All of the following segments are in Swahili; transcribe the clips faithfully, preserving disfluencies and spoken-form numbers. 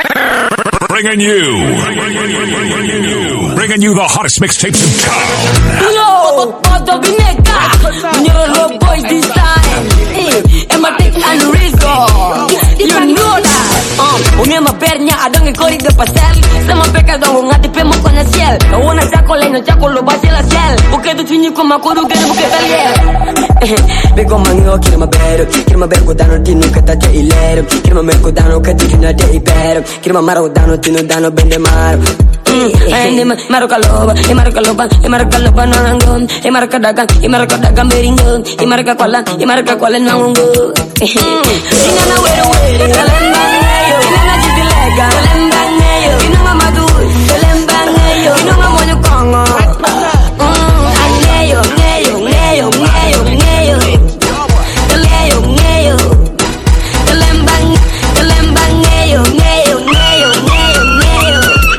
Bringing you, bringing you the hottest mixtapes in town. Yo, Poto Bineka, Nyoro boys this time. Emma take and Rizzo, you know that. Um, Unema Bernia, I don't go to the pastel. Sama peka don't ngati pemo kwenye ciel. Uona chako leno chako lo basi la ciel. Uke tu twinyi kuma kudu gele buke talie. Bego mangyo kira mabero, kira mabero dano tinu kata te ilero, kira mabero dano kati kina te ibero, kira maro dano tinu dano bende maro. Ende maro kaloba, e maro kaloba, e maro kaloba nango, e maro kadaga, e maro kadaga meringo, e maro kakola, e maro kakola nango. Ina na wero wero, kalemba neyo, ina na jidilega, kalemba neyo, ina na madu, kalemba neyo, ina na monyo kongo. Neyo, neyo, neyo, neyo, neyo, neyo, neyo, kalemba, kalemba neyo, neyo, neyo, neyo, neyo.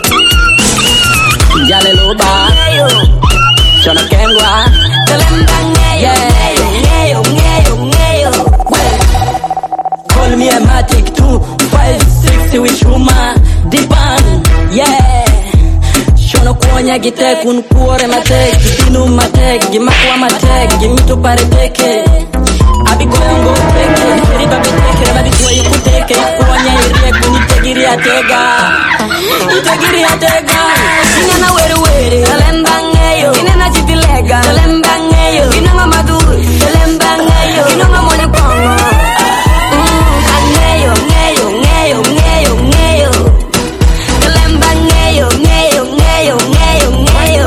Jale loba, chona kengwa, kalemba neyo, neyo, neyo, neyo. Call me a matic two five six with Shuma Dipan, yeah. Shono kuonya gite kun kuore matek, dinu matek, gimakwa matek, gimito pare teke. Abi kongo teke, riba biteke, babi tuwe kuteke, kuonya irie kuni tegiri atega. Tegiri atega. Ina na were were, kalemba ngeyo, ina na jitilega, kalemba ngeyo, ina nga madu, kalemba ngeyo, ina nga mone kongo. Ngeyo, ngeyo, ngeyo, ngeyo, ngeyo. Kalemba ngeyo, ngeyo, ngeyo, ngeyo, ngeyo.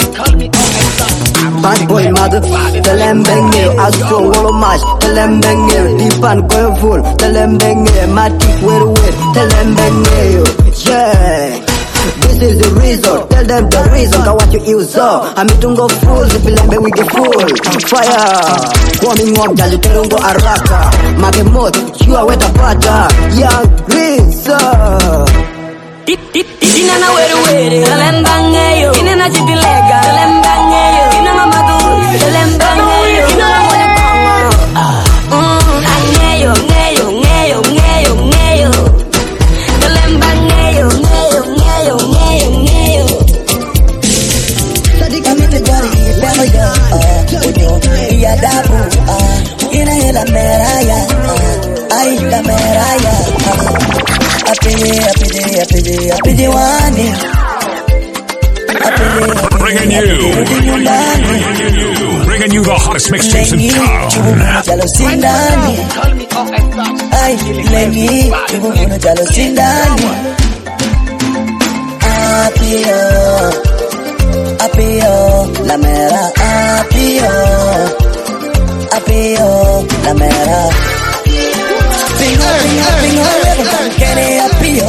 Bad boy mother, telembenge, astro wolo mash, telembenge, dipan koyo full, telembenge, matic weru weru, telembenge, yeah. This is the reason, tell them the reason, ka what you use so, amitungo full, zipilembe we get full, fire, warming up, jali terungo araka, magemot, chua weta pata, young reason. Ina na were were, kalemba ngeyo, ina na jitilega, kalemba ngeyo, ina nga madu, kalemba ngeyo, ina nga mone kongo. Ngeyo, ngeyo, ngeyo, ngeyo, ngeyo. Kalemba ngeyo, ngeyo, ngeyo, ngeyo, ngeyo. Sadi kamite jari, lema ya, unyo, iya dabu, ina hela meraya, ay la meraya. Apide, apide, apide, apide wani. Bringing you, bringing you the hottest mixtapes in town. Jalo sindani, ay lengi, chubuno jalo sindani. Apio, apio, la mera, apio, apio, la mera. Pingo, pingo, pingo, pingo, kere apio.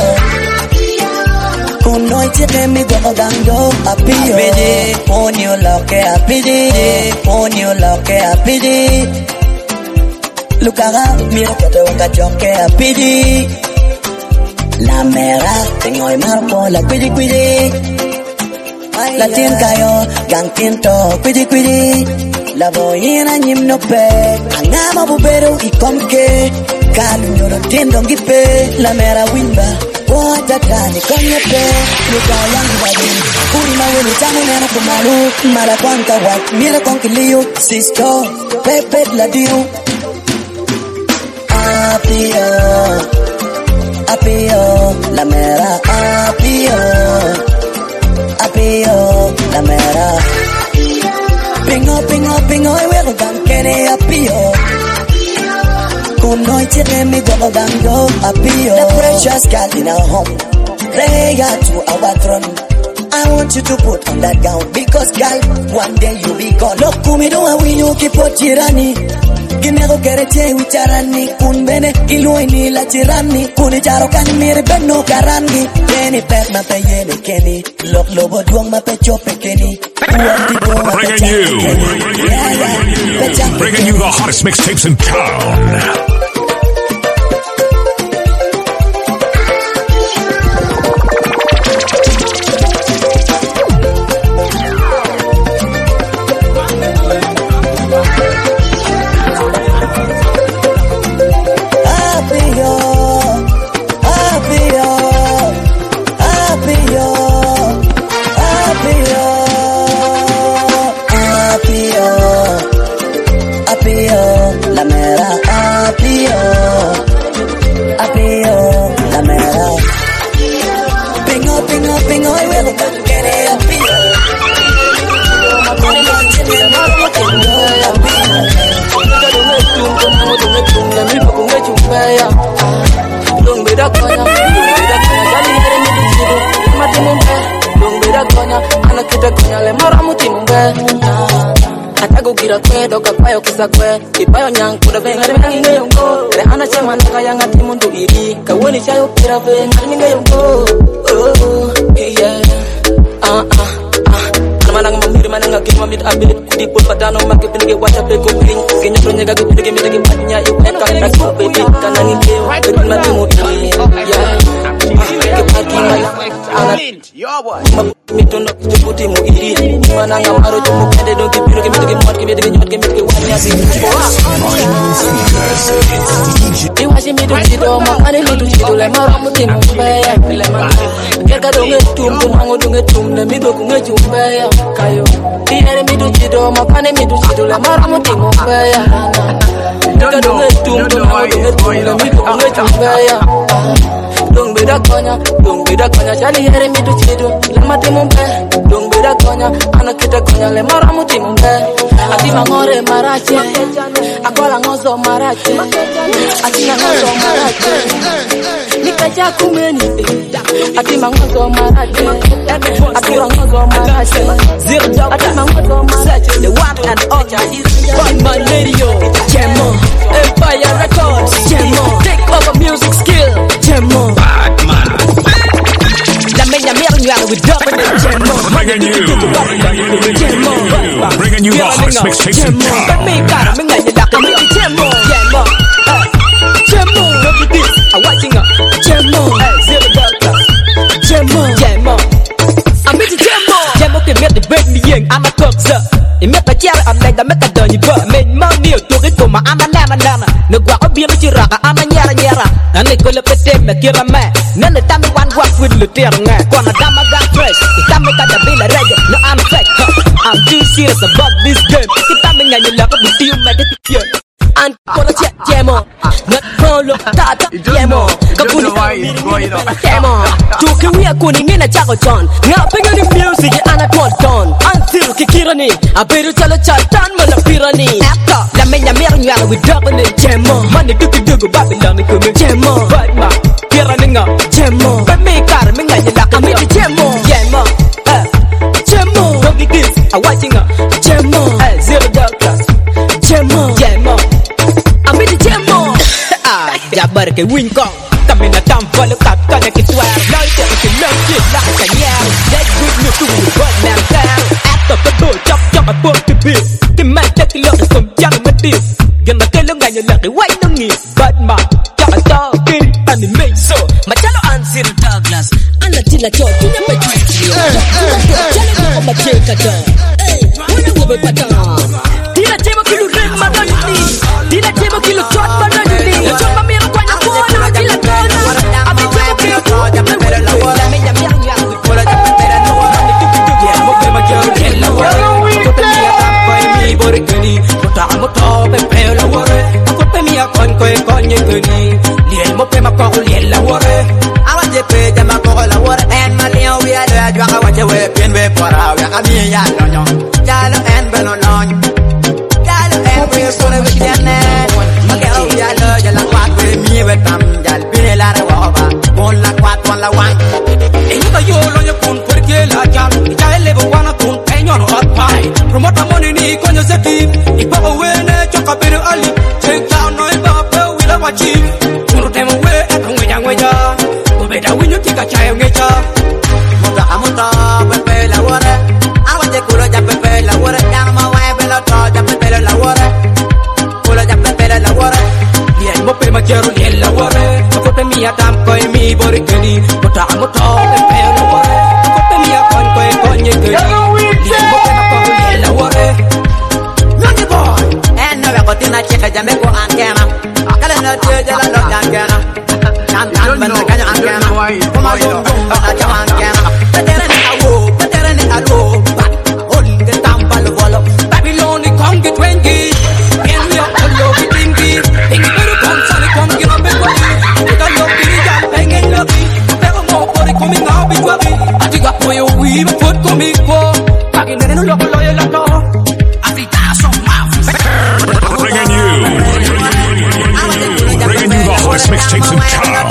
Uno ichete mi gogo gando apio. Apide, onyo loke apide, onyo loke apide. Lukaga, mira kote waka choke apide. La mera, tengo y marco la quidi quidi. La tinkayo, gang tinto, quidi quidi. La boyina nyim no pe, angama bubero y komke. Kalu nyoro tindo ngipe, la mera wimba. Wata tani konye pe, luka yangu wadi. Uri mawini tamu nena kumalu, mara kwanta wak, mira konkiliu. Sisto, pepe la diu. Apio, apio, la mera, apio, apio, la mera. Pingo, pingo, pingo, y wego gankere apio. Kuno ichete mi gogo gando apio. The precious girl in our home, prayer to our throne. I want you to put on that gown, because girl, one day you'll be gone. Look kumi do a winu kipo jirani. Gimego kerete ucharani, kunbene iluini la tirani, kuni jaro kan mire beno karani. Beni pet ma pe yene keni, lok lobo duong ma pe chope keni. Bringing you, bringing you the hottest mixtapes in town. Apio, apio, Kira kwe doka kwayo kisa kwe kipayo nyang kuda ve ngare nang inge yongo re ana chema naka yang ati mundu iri kawoni chayo kira ve ngare inge yongo oh yeah ah ah ah manang mamir manang agin mamit abilit kudi pul padano make pinige wacha pe ko ping kenyo pro nyega gudi ge mitege patnya yu kan kan ko pe pi kanan inge ben mati mu iri yeah ke pati mai ana yo boy mitono tuputi mu iri manang amaro jumu kede do ge pinige mitege mat ge mitege nyot ge mitege wanya si I washi mi do chido makane mi do chido le maro mu timu be le man ger ka do nge tum tum ango do nge tum ne mi do ku nge jumbe kayo ire mi do chido makane mi do chido le maro mu timu be ger ka do nge tum tum ango do nge tum ne mi do ku nge jumbe dong beda konya dong beda konya chali ire mi do chido le matimu be dong beda konya ana kita konya le maro mu timu be ati mangore marache akola ngozo marache ati ngozo marache nikaja kumeni ati ngozo marache ati ngozo marache zero dog ati ngozo marache the one and only Batman Radio Jemo Empire Records Jemo take over music skill Jemo Batman Lamenya meron yang with dominant Jemo bringing you bringing you the hottest mixtapes in town. But me got me nganya dak me Jemo Jemo Jemo no be this I watching up Jemo zero delta Jemo Jemo I'm with Jemo Jemo ke met the break me yang I'm a coxer I met the child I'm like the make a done but me money to it to my I'm a nana nana no gwa ko bi me ci raka I'm a nyara nyara and ko le pete me kira me nana tam one walk with the tear nga kona dama ga fresh tam ka da bila reggae no I'm fake I'm too serious about this game kita me nganya la ko bi me de tiyo and kona che Jemo not follow tata Jemo kabuni Jemo to kiwi akuni mina chako ton nga pinga ni music ana kon ton until kikirani abiru chalo chatan mala pirani after la menya meron ya with double Jemo money dugu dugu Babylon ko me Jemo but ma kirani nga Jemo but me kar me nganya la ko me Jemo Jemo Jemo no be this I watching up Jemo zero delta Jemo Jemo I'm with Jemo ah jabar ke wing kong kami na tampa lo kap kanya kitwar loy te ke loy ke la kanya that good news to the bad man down after the door chop chop about to be the man that lo som jang matis gana ke lo nganya la ke wai ngi bad man ja ta ke anime so machalo answer Douglas ana tina cho tina pe chi chale ko ma che ka da eh wana wo be pata tina tema kilu rem ma da ni tina tema kilu chot ma da ni chot ma mira kwa na ko na kila kona abi tema kilu chot ma da ni la me nyam yang yang ko la da pera no ni tu tu ya mo be ma kya kella wa ko te mi ata ko mi bor kani ko ta mo to be pe la wa ko te mi akon ko ko nye kani li mo pe ma ko li la wa awanje pe jama ko la wa en ma li o ya da jwa ka wa che we pin we para ya ka mi ya no no ya lo en be no no ya lo en we so le we ne ma ke o ya lo ya la kwa pe mi we tam ya pin la ra wa ba con la kwa con la wan e ni ka yo lo ya kun porque la jam ya le bo wana kun e nyo no hot pie promote money ni ko nyo se tip i pa we ne cho ka pe ali take down no e ba pe we la wa chi kuru te mo we e ko we ya we ya ko be da wi nyu ki ka cha e nge cha mo ta amo ta pe pe la wa re awa je kulo ja pe pe la wa re ya ma wa be la ta ja pe pe la wa re kulo ja pe pe la wa re bien mo pe ma quiero ni la wa re ko te mi atam ko mi borikani mo ta amo ta pe pe la wa re ko te mi akon ko ko nye ke bien mo pe ma ko ni la wa re Young boy and no ko tina che ka jambe ko angena kala na te ja la no angena kan kan ban ka ja angena ko ma zo ba ja angena tere ni awo tere ni awo ba on the tambal wolo Babylon come get twenty bien mi o lo bitingi tingi pero con sale con que no me puede ka lo piri ja pengen lo bi pero mo por coming out bi wa bi atiga for you we put comigo. Pagin na rin ulo ko loyal ako. Avitaso mouth. Bringing you, bringing you the hottest mixtapes in town.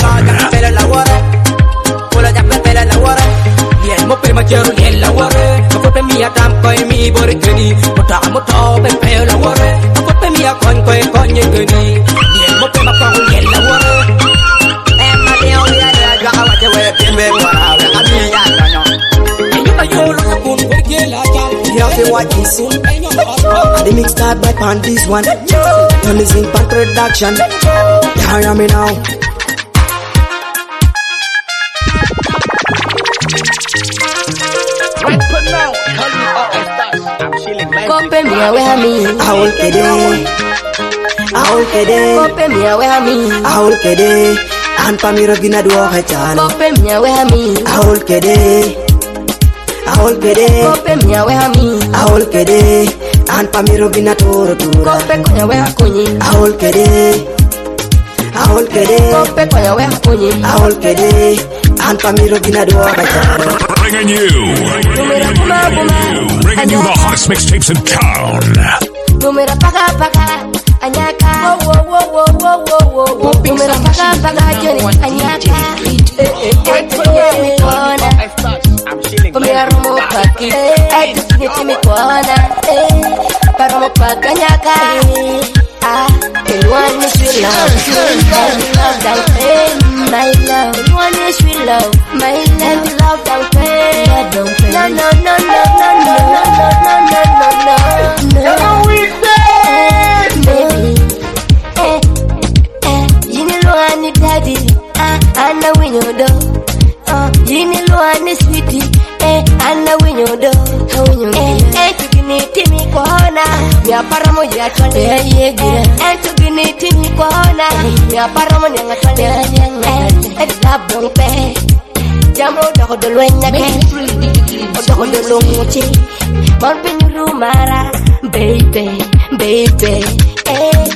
Mo pe ma jero yel la ware, ko pe mi atam ko mi bori keni, mo ta mo to pe pe la ware, ko pe mi akon ko ko nye keni, mo pe ma ko yel la ware. E ma de o ya ya ga wa te we pe me wa wa ka mi ya na no. You ma yo lo ko ko ke la ja. You have to watch this soon. The mix start by pan this one. Don't listen pan production. Yeah, hear me now. Cope mia we a mi, Ahol kede, ahol kede, cope mia we a mi, ahol kede. An pamiro gina duo hechan. cope mia we a mi, Ahol kede, ahol kede, cope mia we a mi, ahol kede. An pamiro gina toro tura. cope konya we a kunyi, Ahol kede, ahol kede, cope konya we a kunyi. ahol kede. An pamiro gina duo hechan. Bringing you, bringing you the hottest mixtapes in town. Numera paga paga anyaka, wo wo wo wo wo wo wo. Numera paga paga jeni anyaka, eh eh eh mi kona. Kumira romo paki, eh tu mi kona, eh para mo paga anyaka. Ah, the one is sweet love, and love don't pay, my love. The one is sweet love, my love. And love don't pay, no no no no no no no no no no no no. Baby, eh eh, yini lo ani daddy, ah, ana winyodo, ah, yini lo ani sweetie, eh, ana winyodo, winyodo, eh, tukini timi kona, ya paramo ya chole, eh, yegira, eh, tukini timi kona, ya paramo ya ngachole, eh, eh, labong pe, jamro doko dolwenya ke, doko dolonguchi, mon penyuru mara, baby, baby, eh.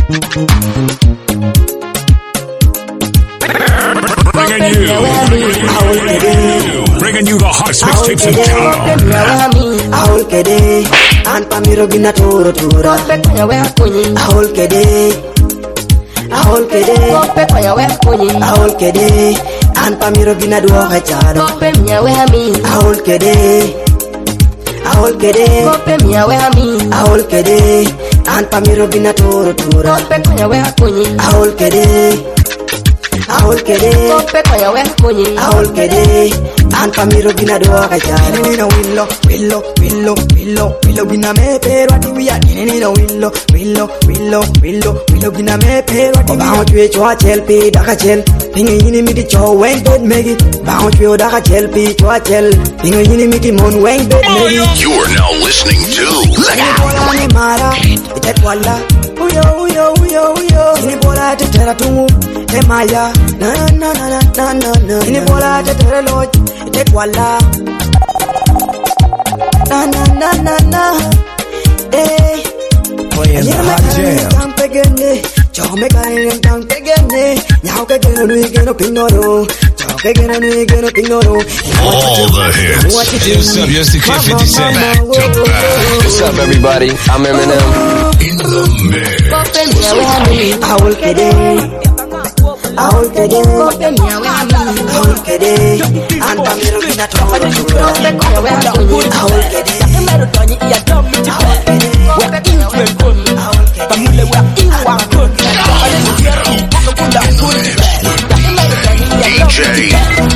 Bringing you, bringing you the hottest mixtapes in town. Ahol kede, an pamiro gina toro tura. Ahol kede, ahol kede, ahol kede, an pamiro gina duo hechan. Ahol kede, ahol kede, ahol kede, an pamiro gina toro tura. Ahol kede, ahol kede, ahol kede, an pamiro gina duo hechan. Nini no willo, willo, willo, willo, willo gina me pero ati wiya. Nini no willo, willo, willo, willo, willo gina me pero ati wiya. Baho chwe chwa chel pi daka chel, pingi yini miti cho weng bed megi. Baho chwe daka chel pi chwa chel, pingi yini miti mon weng bed megi. You are now listening to Ini mara, itet wala. Uyo uyo uyo uyo. Ini bola tetera tungu, emaya. Na na na na na na na. Ini bola tetera loj, itet wala. Na na na na na. Eh. Playing the hot jam. Tang pegene, chome kain tang pegene. Nyao ke geno nui geno pingoro. Chao ke geno nui geno pingoro. all the hits. What's up, yes, the kid fifty Cent. Back to back. What's up, everybody? I'm Eminem. In the mix. Ahol kede, ahol kede, ahol kede, an pamiro gina toro tura. Ahol kede, D J.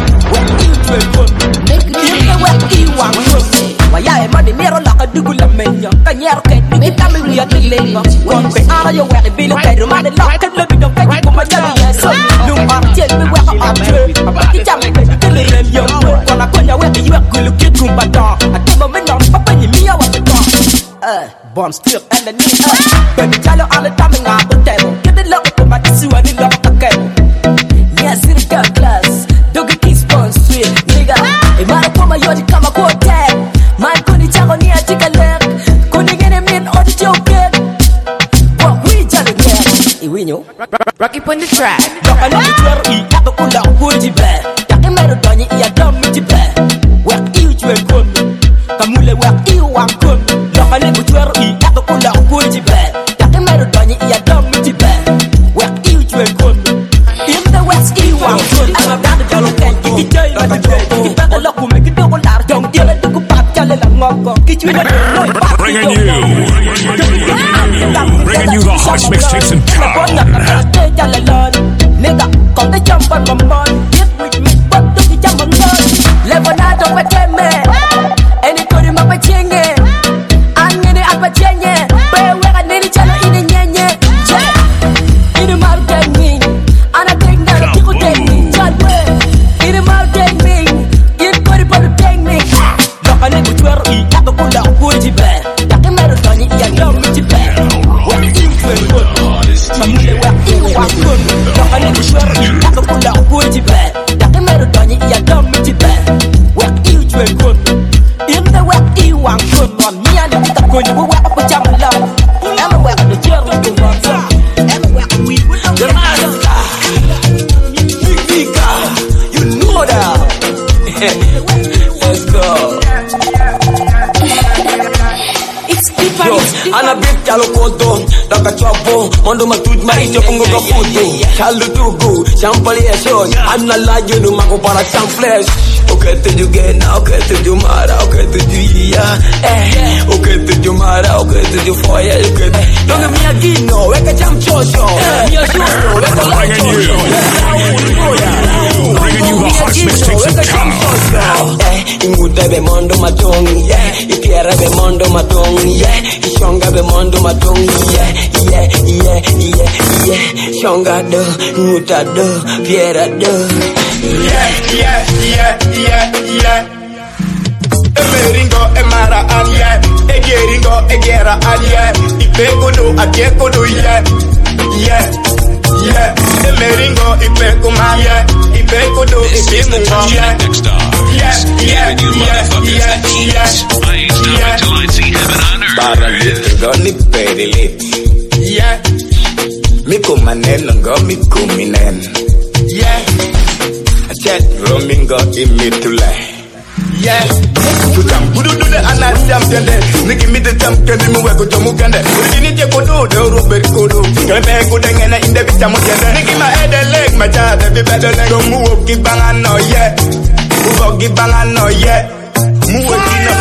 Waya ma de mero la ka dugu la menya ka nyar ke ni ta mi ya de lenga kon pe ara yo wa bi le ka ro ma de la ka le bi do ka ko ma ja ya so lu ma je bi wa ka a tre ti jam ke ke le le yo ko la ko nya we bi wa ku lu ki tum ba da a ti ma me no pa pa ni mi ya wa de ko eh bomb still and the knee up baby tell all the time nga ko te mo ke de lo ko ma ti si wa ni lo ka ke yes it got class dogi ki sponsor nigga e ma ko ma yo di kama ko te man kuni chango ni atika lek kuni gene min odi choke what we jale ne iwinyo rocky on the track doka ni twero i yakula kuji be yakemero doni ya dom ti be what Bringing you, bringing you the hottest mixtapes in town. Nigga, còn tới trong phần mầm mòn, biết mình mình bắt tôi đi trong mầm mòn. Level na trong bài game mẹ, any cô đi mặc bài chiên nghe, anh nghe đi ăn bài chiên nhé, bé quên anh đi chơi nó in nhẹ nhẹ, in the mountain anh đã think that you could take me, John Wayne, in the mountain me, in cô đi bắt được take me. Lock anh đi buổi trưa rồi, đã có cô lão cô đi về, đã cái mẹ rồi nhỉ, đã đâu mình đi về, what you feel good, mà mình lại what you want good. I need to share it. I can pull out good to bed. I can make it done. You don't need to bed. What you doing good? In the what you want good. On me and the good. We work up a jam along. I'm a work the jail. I'm a work we with the man. Mika, you know that. Let's go. Yo, ana big chalo koto, daka chopo, mondo matut maisha pungo kafuto. Chalo tugu, champali ya shon, ana lajo no mako para cham flesh. Okay tuju gena, okay tuju mara, okay tuju iya, eh. Okay tuju mara, okay tuju foya, okay. Don't give me a gino, weka cham chocho. Me a chocho, weka Bringing you, bringing you the hottest mixtapes in town. Eh, inguta be mondo matong, yeah. Ikiera be mondo matong, yeah. Shonga be mondo matong, yeah, yeah, yeah, yeah, yeah. Shonga do, nguta do, piera do. Yeah, yeah, yeah, yeah, yeah. Emeringo, emara an, yeah. Egeringo, egera an, yeah. Ipeko do, akeko do, yeah, yeah, yeah. Emeringo, ipeko ma, yeah. Ipeko do, ipimungo, yeah. Yeah, yeah, yeah, yeah, yeah. I ain't stopping till I see heaven on earth. Para little go ni pedili. Yeah. Miku maneno go miku minen. Yeah. Chat roaming go imitule. Yeah. Tukam kudu do the ana champion de. Niki mi the champion mi weko jomu gende. Uri ni je kodo de Robert kodo. Kebe ko de ngena inde bi chamu gende. Niki ma ede leg ma cha de bi bedo leg. Go mu oki banga no yeah. Mu oki banga no yeah. Mu oki no.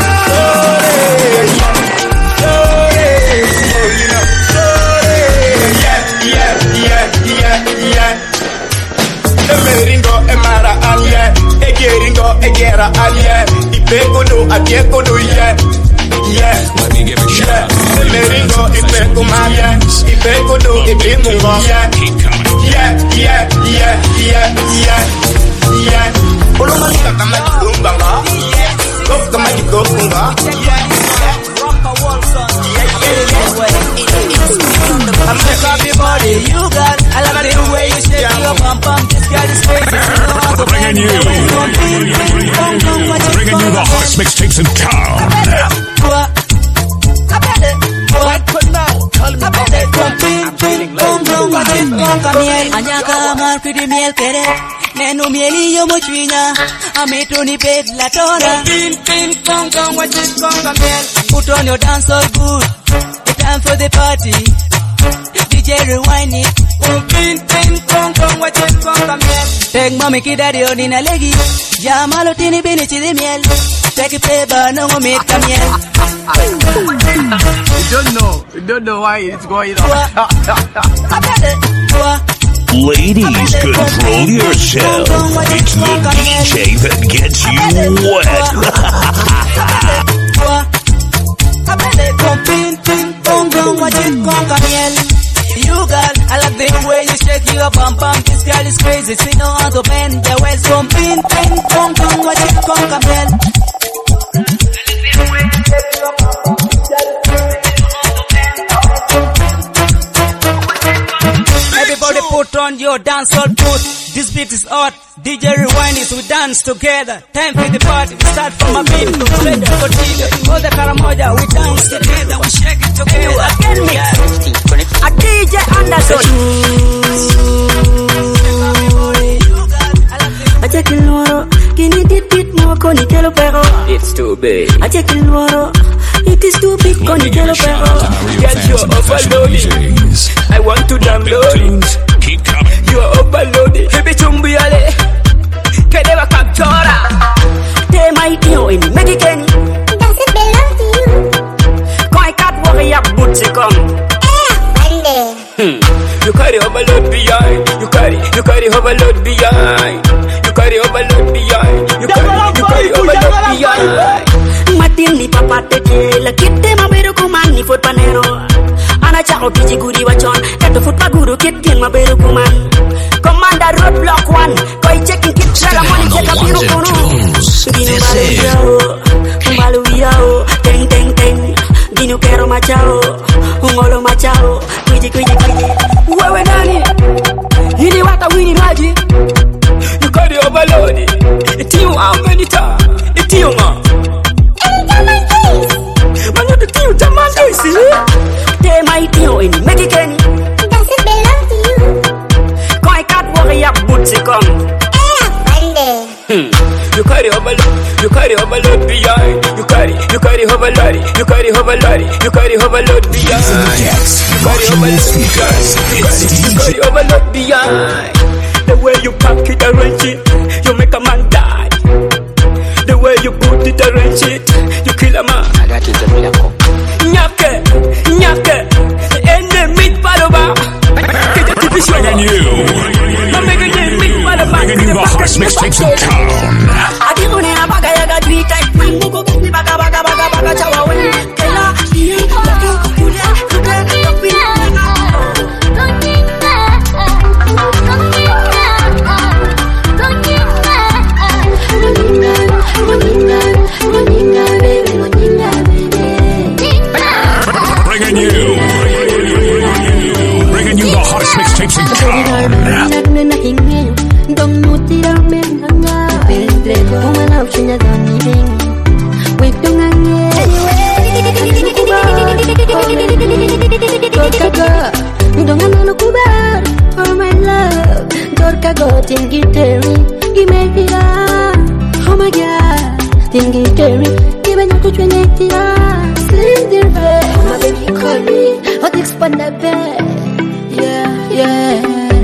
Emeringo, emara alye, egeringo, egera alye, ipeko do, akieko do, yeah, yeah. Let me give a shout out. Emeringo, ipeko malye, ipeko do, ipimungo, yeah, yeah, yeah, yeah, yeah, yeah, yeah. Olo malika kama jikumbanga, kok kama jikumbanga, yeah, yeah. I make up your body, you got. I like the way you shake your pump pump. This girl is crazy. Bringing you, bringing you the hottest mixtapes in town. Anyaka marku di miel kere, nenu mieli yo mochwinya, ameto ni bed la tora. Pin pin kong kong wachit kong ka miel. Put on your dance all good, it's time for the party. D J rewind it. Pin pin kong kong wachit kong ka miel. Take mommy kidari odina legi, jamalo tini bini chidi miel. Take a play bar no mo meet ka miel. You don't know, you don't know why it's going on. Ladies, control yourself. It's the D J that gets you wet. You girl, I like the way you shake your bum bum. This girl is crazy, she know how to bend the waist. Come pin pin pong pong, watch it come come here. Everybody put on your dancehall boot. This beat is hot. D J rewind is we dance together. Time for the party. We start from a beat to play the continue. All the karamoja, we dance together. We shake it together. Again mix. A D J Anderson. Acha que el nuoro, que ni dit dit no con ni que lo pego. It's too big. Acha que el nuoro, it is too big con ni que lo pego. Get your overloading. I want to download it. Keep coming. You are overloaded. Baby chumbiale. Que deba captura. Te my tío en Mexican. Does it belong to you? overload behind. You carry overload behind. You carry, you carry overload behind. Matini papa tete la kitte maberu kuman ni foot panero. Ana chako tiji guri wachon kato foot maguru kit king maberu kuman. Commander roadblock one. Koi checking kit trala money check up biru kuno. Dinu balu yao, balu yao, teng teng teng. Dinu kero machao, ungolo machao, kwiji kwiji kwiji. Wewe nani? Hili wata wini maji. You carry overload. It's you how many times? It's you man. Anytime I face. Man you the you jaman do see. They might you in Mexican. Does it belong to you? Koi cat warrior bootsy come. Eh, Monday. Hmm. You carry overload. You carry overload behind. You carry, you carry overload. You carry overload. You carry overload behind. You carry overload behind. You carry overload behind. The way you pack it, arrange it, you make a man die. The way you put it, arrange it, you kill a man. I got it, the miracle. Nyake, nyake, enemy paloma. Bringing you, bringing you the hottest mixtapes in town. Adikune na baga ya gadri type man. Mugo bini baga baga baga baga chawa wen. Kela hiyo laki kude kude kude. Bringing you, bringing you the hottest mixtapes in town. Tingi Terry, give me the oh my god, Tingi Terry, give me to twenty years, slim the red, my baby call me, hot expand the bed, yeah, yeah.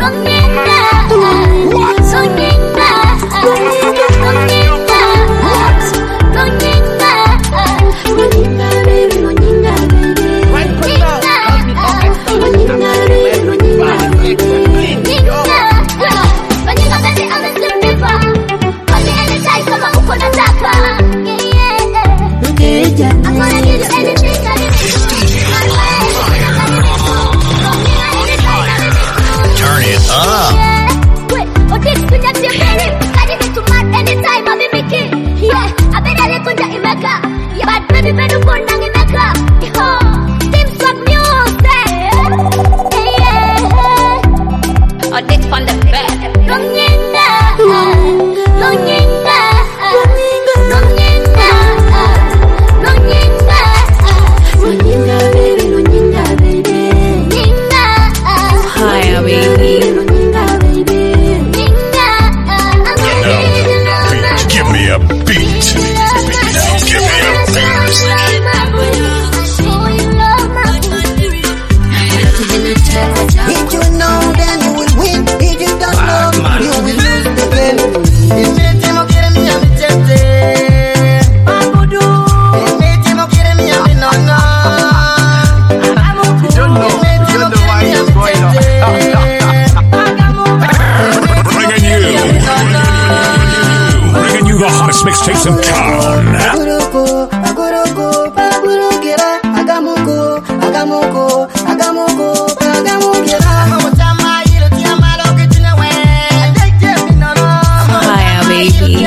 Mixtapes in town. Agoroko, agoroko, agorogera, agamoko, agamoko, agamoko, agamogera. Hi, baby.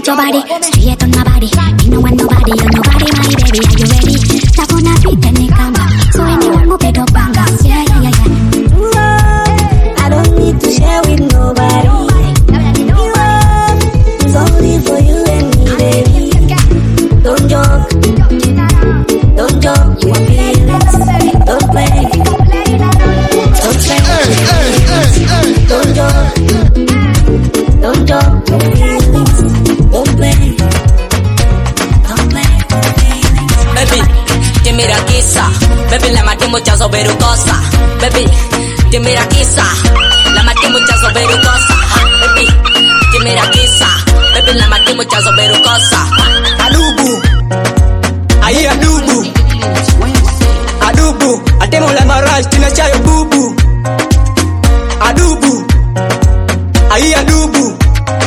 your body, straight on my body. You know want nobody, you nobody, my baby. Are you ready? Tap on a beat and they come back. So anyone go pick up bangers. Yeah, yeah, yeah, yeah. Ooh, I don't need to share with nobody. You love is only for you and me, baby. Don't joke, don't joke with feelings. Don't play, don't play. Don't joke, don't joke with feelings. Don't play, don't play with feelings. Baby, give me the kissa. Baby, la mati muchas oberucosa. Baby, give me the kissa. La mati muchas oberucosa. Baby, give me the kissa. Baby, la mati muchas oberucosa. Adubu, ahí adubu, adubu. Atemo la maraj, tina chayo bubu. Adubu, ahí adubu,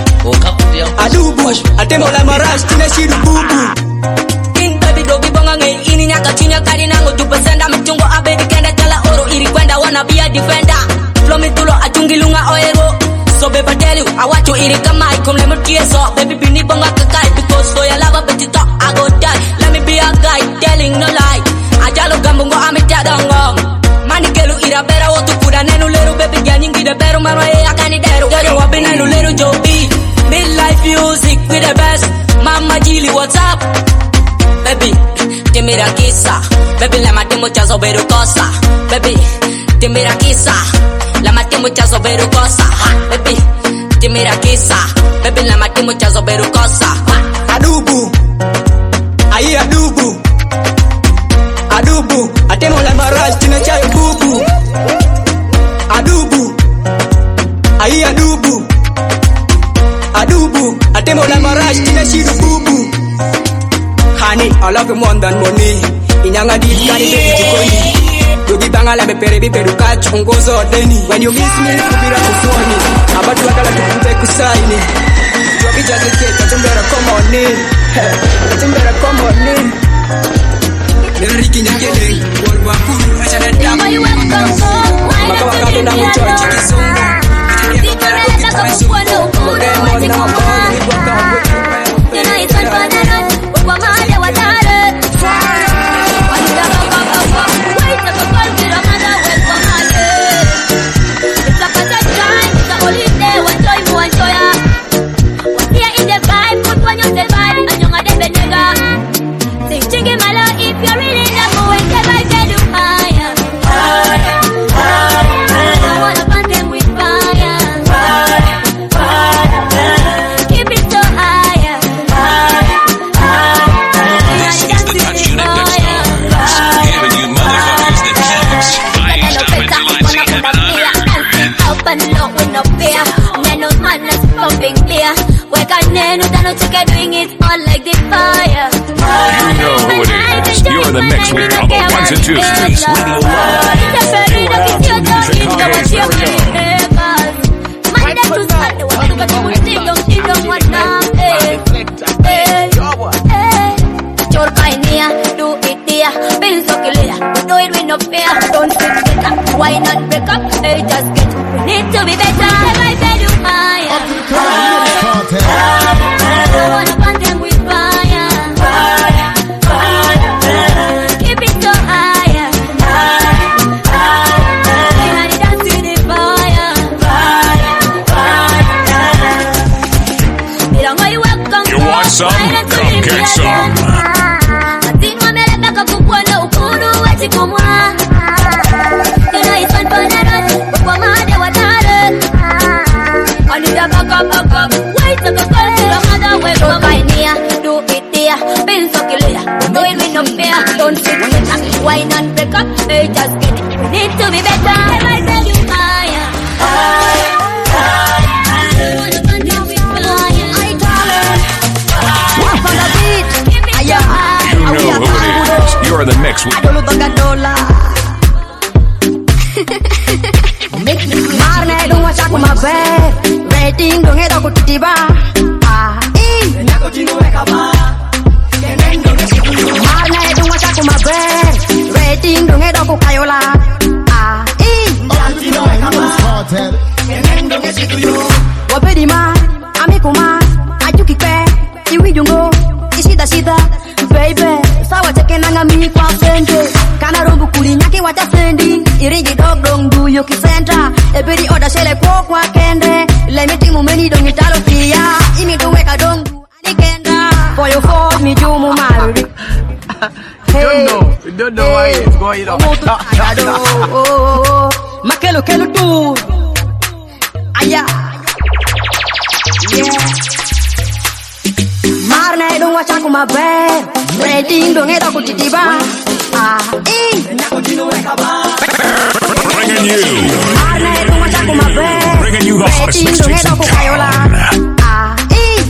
adubu. Atemo la maraj, tina shiru bubu. Baby dobi bonga ngai ini nyaka chunya kari nango tupesenda mchungo abedi kenda chala oro iri kwenda wanna be a defender. Flow me tulo achungi lunga oero. So baby tell you I want you iri kama ikom le mutieso. Baby bini bonga kakai because for your love but you talk I go die. Let me be a guy telling no lie. Ajalo gambungo amitia dongo. Mani kelu ira bera wotu kuda nenu leru baby ganyingi de beru mama e akani deru. Jero wabi nenu leru jobi. Midlife music with the best. Mama Jili what's up? Baby, give me the kissa. Baby, la mati muchas oberucosa. Baby, give me the kissa. La mati muchas oberucosa. Baby, give me the kissa. Baby, la mati muchas oberucosa. Adubu, ahí adubu, adubu. Atemo la maraj, tina chayo bubu. Adubu, ahí adubu, adubu. Atemo la maraj, tina shiru bubu. Honey, I love you more than money. Inyanga di kani baby jikoni. Dogi bangala me pere bi peru kachu ngozo deni. When you miss me, kubira kufoni. Abatu wakala tukumpe kusaini. Dogi jaze keka, tumbera come on in. Tumbera come on in. Neriki nyangele, warwa kuru, achana damu. Maka wakado na mchoa chikizungu. Tumbera kufuani. Demo na mbao, ni waka waki. You know it's fun for the run. What my heart was hard. When you come up, up, up, wait up, up, up, get another way for my head. It's a perfect time. It's a holiday. One joy, one joy. What's here in the vibe? Put one on the vibe. And you're gonna be nigga. Sing, sing my love. If you're really in the mood, the vibe get you higher. Higher, higher. I wanna burn them with fire. Fire, fire. Keep it so higher. Doing it all like the fire. You know who it is. You're in the mix with all the ones and twos. Do it there, feel so clear. Do it with no fear. Don't sit better. Why not break up? Hey, just get. We need to be better. I said you higher. I wanna burn them with fire. Fire, fire. Keep it so higher. Higher, higher. I dance to the fire. Fire, fire. You don't know you welcome. You want some? Come get some. Don't sit better. Why not break up? Hey, just get it. We need to be better. I tell you higher. Higher, higher. I wanna burn you with fire. I tell her. Walk on the beat. Aya. You know who it is. You're in the mix with Marne dong wasak mabe. Rating dong edo kutiba. Ah, eh. Nyako jino ekama. Marne dong wasak mabe. Rating dong edo kukayola. Ah, eh. Nyako jino ekama. Wabedi ma, amikuma, ajukipe. Dunga mi kwa sende Kana rombu kuli nyaki wacha sendi Iringi dog dong du yoki senta Ebedi oda shele kwa kwa kende Lemiti mumeni dong italo pia Imi duweka dong du anikenda For your fault mi jumu mari Hey, don't know, you don't know hey, why it's going on. Makelo kelo tu Aya Yeah Marne dong wacha ku maber Rating dong edo ku titiba Ah eh Bringing you Marne dong wacha ku maber Bringing you the hottest mixtapes in town Ah eh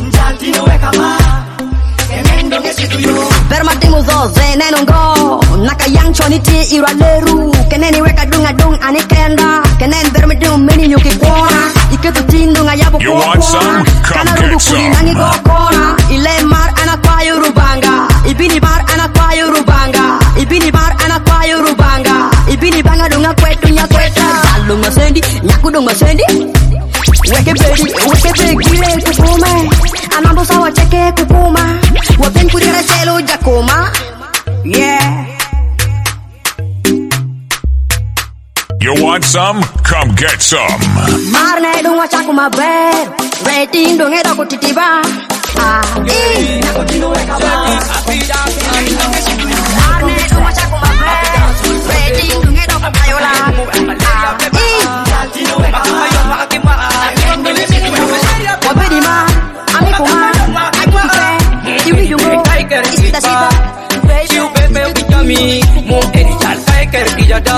Bermatimu zoze nenongo Nakayang choniti iraleru Keneni weka dunga dung anikenda Kenen bermatimu meni yuki kona Iketu tindu ngayabu You want some? Come get some Nangi gokona Ile mar anak payo rubanga Ibini bar anak payo rubanga Ibini bar anak payo rubanga Ibini banga dunga kwetu nya kweta Dalunga sendi, nyaku dunga sendi Weke bedi, weke begile kukume Anambo sawa cheke kukuma Wapen kurira chelo jakoma Yeah You want some? Come get some Marne dung wacha ku maber Rating dung edo ku titiba Ah eh Marne dung wacha ku maber Rating dung edo ku kayola Ah eh Wabedi ma Ami kuma Aku kife Iwi jungo Isita sita You bebe witami Mo eri jal kai ker kijada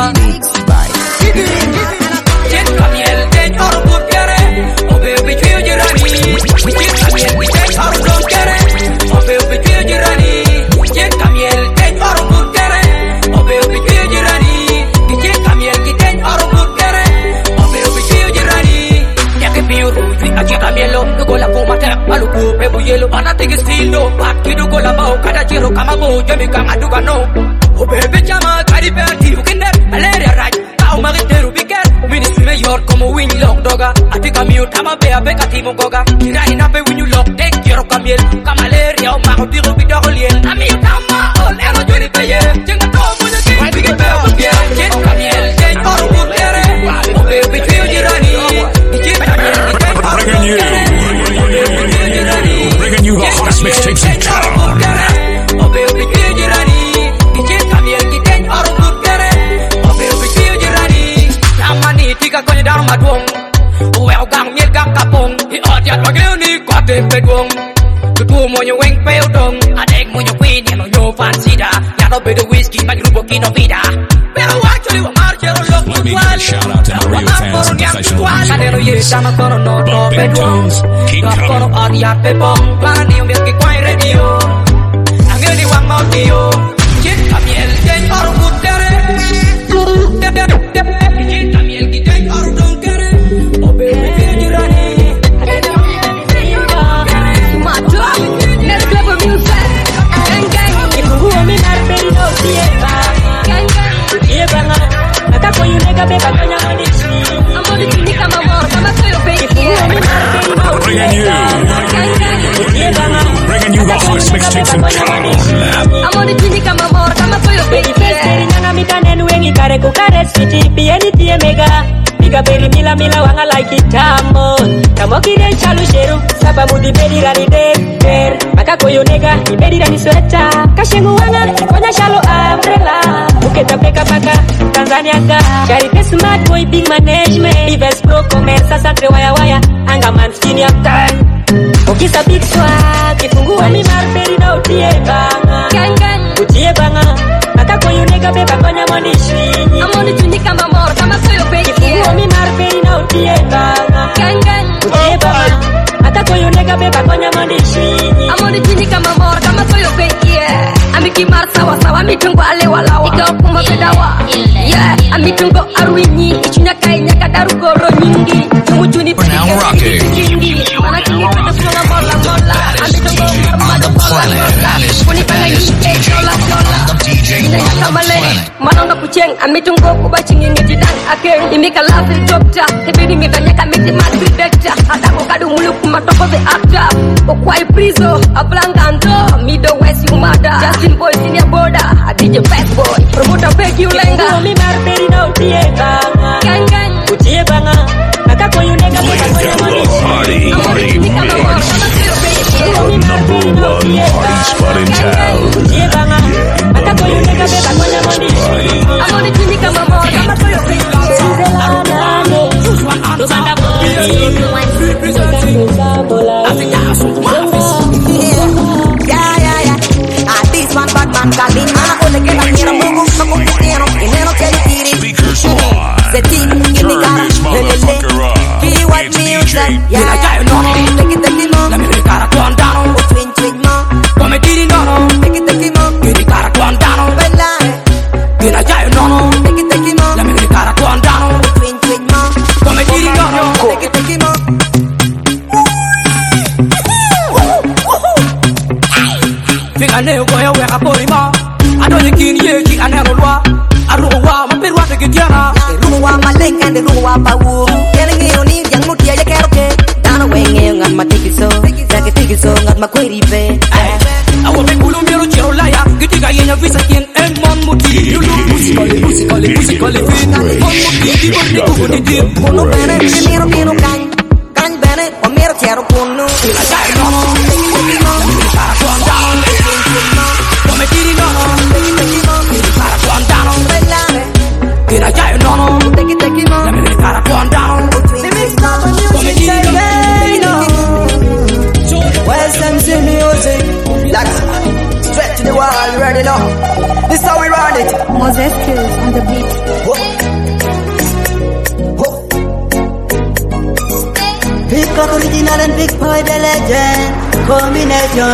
Jen kamiel ten or burgere Obe obe chwe jirani Jen kamiel ten or burgere Obe obe chwe jirani Jen kamiel ten or burgere Obe obe chwe jirani Jen kamiel ten or burgere Obe obe chwe jirani Yake biuru Aki kamielo Nugola kumate Aluku pebu yelo Mana tigi stilo Paki nugola bao Kada jiro kama bo Jami kama duga no Obe obe chama Kari pe atiru kinder Valeria raj Kau magiteru biker Ministry mayor como win lock doga Atika miu tama bea beka timo goga Kirani na be win you lock Dek kiro kamiel Kamaleria o maho biru bidaho liel Amiu tama Ol ero juri peye Jenga to muna ki Bige bea bukiel Jen kamiel Jen oru burgere Obe obe chweo jirani Jen kamiel Bringing you Bringing you the hottest mixtapes in town Obe obe chweo jirani Jen kamiel Jen oru burgere Obe obe chweo jirani Amani tika kwenye daru maduong Uwe ugang miel gang kapong I odiat wageo ni kwa tempe duong Tutu monyo weng peo dong Adek monyo queen yano yo fansida Yano bedo whiskey mag grupo kino vida Pero actually wa marchero lok Let me give a shout out to my real fans and professional Kadero ye sama kono no to pe duong keep Gap kono coming odiat pe bong Para niyo miel ki kway radio Angel ni wang mau tiyo Jit kamiel jen oru kutere Jit kamiel ki jen oru dongkere Obe obe jirani Let's play for music Gang gang Ibu huwa mi narberi no tieba Gang gang Tieba nga Nakako yu nega beba kanya manichi Amoni tini kama mor Kama koyo beki Ibu huwa mi narberi no Bringing you Gang gang Tieba nga Bringing you the hottest mixtapes in town Amoni tini kama mor Kama koyo beki Festeri nanga mitanen wengi kare kukare switi Pieni tie mega Biga beli mila mila wanga like itamo Kamo kire chalu sheru Sapa mudi bedi rani der Maka koyo nega ibedi rani sweta Kashengu wanga konya shalo umbrella Uketa peka paka Tanzania ga Garipe smart boy big management Ives pro commerce Santre waya waya Anga man skinny up time Okisa big swag Kifungua mi marberi na utie banga Gang gang Utie banga Maka koyo nega beba konya monishi Amoni tini kama mor Kama koyo beki Kifungua mi marberi na utie banga Gang gang Utie banga Maka koyo nega beba konya monishi Amoni tini kama mor Kama koyo beki Amiki mar sawa sawa Mitungo ale walawa Ika kuma kedawa Yeah Amitungo arwinyi Ichunya kai nyaka daru goro nyingi Tumuchuni We're now rocking Mana kini pete sunga mola mola Amitungo marmado pola pola Kuni penga yike jola jola D J Kamale Manonga cheng amitungo kuba chingini jidan ake imika love doctor tebidi mitanyaka miti matri doctor adako kadu mulu kumatoko the actor okwai prizo aplanganto middle west umada Justin boy senior border adije bad boy promoter peki ulenga mi marberi na utie banga gang gang utie banga akako yunega Party, party, number one party spot in town. Yeah, yeah, yeah. Ah, this one bad man calling. I'm gonna get a little more. I'm gonna get a little more. Speakers on. The team in the car. He what music. Yeah, yeah, no, no. Take it, take it, no. Let me get a one down. Twin, twin, no. Come and get it, no, no. Take it, take it, no. Get it, got a one down. Well, get a giant, no, no. Take it, take it, no. Let me get a one down. Twin, twin, no. Come and get it, no, no. Take it, take it, no. Fingernail go away, I put him on. I don't think in here, I never walk. I don't know why, I'm a bit what to get Yana. Ruwa maling and the ruwa pawu. Telling you need young mutia karoke. Down away and my ticket so. Like a ticket so, not my query pay. I will be Columbia Laya. Get the guy in a visa in and one muti. You look musically, musically, musically. One muti, people think of the deal. Puno Bennett, Nero Pino Gang. Gang Bennett, or Mero Tiaro Puno. I died no. Come get it, no. Get a giant, no, no. Take it, take it, no. Let me get a one down. Let me stop the music, say, no. West M C music. Like, straight to the wall, you ready now? This is how we run it. Moses Kills on the beat. Whoa. Whoa. Big cock original and big boy the legend. Combination.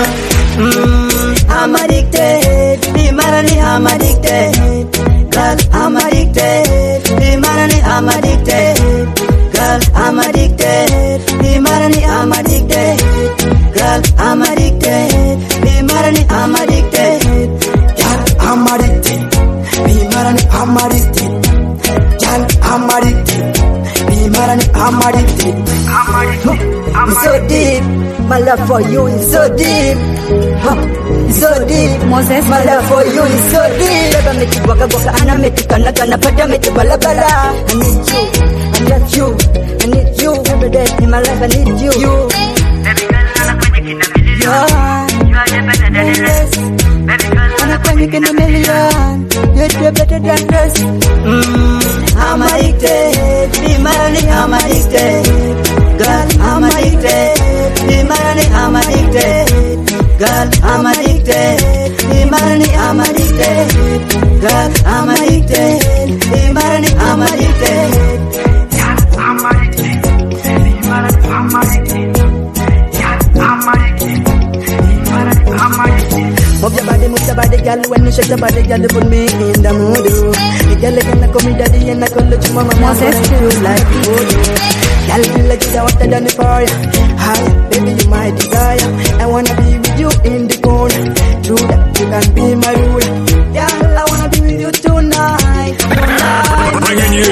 Mm, I'm addicted. Be marani, I'm addicted. Girl, I'm addicted. Be marani, I'm addicted. Girl, I'm addicted. Be marani, I'm addicted. Girl, I'm addicted. Be marani, I'm addicted. Girl, I'm addicted. Be marani, I'm addicted. Girl, I'm addicted. Be marani, I'm addicted. I'm addicted. It's so deep. My love for you is so deep. Huh. It's so deep. Moses, my love for you is so deep. Never make it waka waka, ana make it kana kana, pada make it bala bala. I need you, I need you, I need you. Every day in my life I need you. You. Baby girl, I'm a queen in a million. You are the better than the rest. Baby girl, I'm a queen in a million. You're the better than the rest. Mm, I'm addicted. Be marani, I'm addicted. Girl, I'm addicted. Be marani, I'm addicted. Girl, I'm addicted. Be marani, I'm addicted. Girl, I'm addicted. Be marani, I'm addicted. Girl, I'm addicted. Be marani, I'm addicted. Girl, I'm addicted. Be marani, I'm addicted. Move your body, move your body, girl. When you shake your body, girl, you put me in the mood. The girl can call me daddy and I call you mama. Moses, you like food. Girl, feel like you're hotter than the fire. Hi, baby, you my desire. I wanna be with you in the corner. True that you can be my rule. Girl, I wanna be with you tonight. Tonight. Bringing you,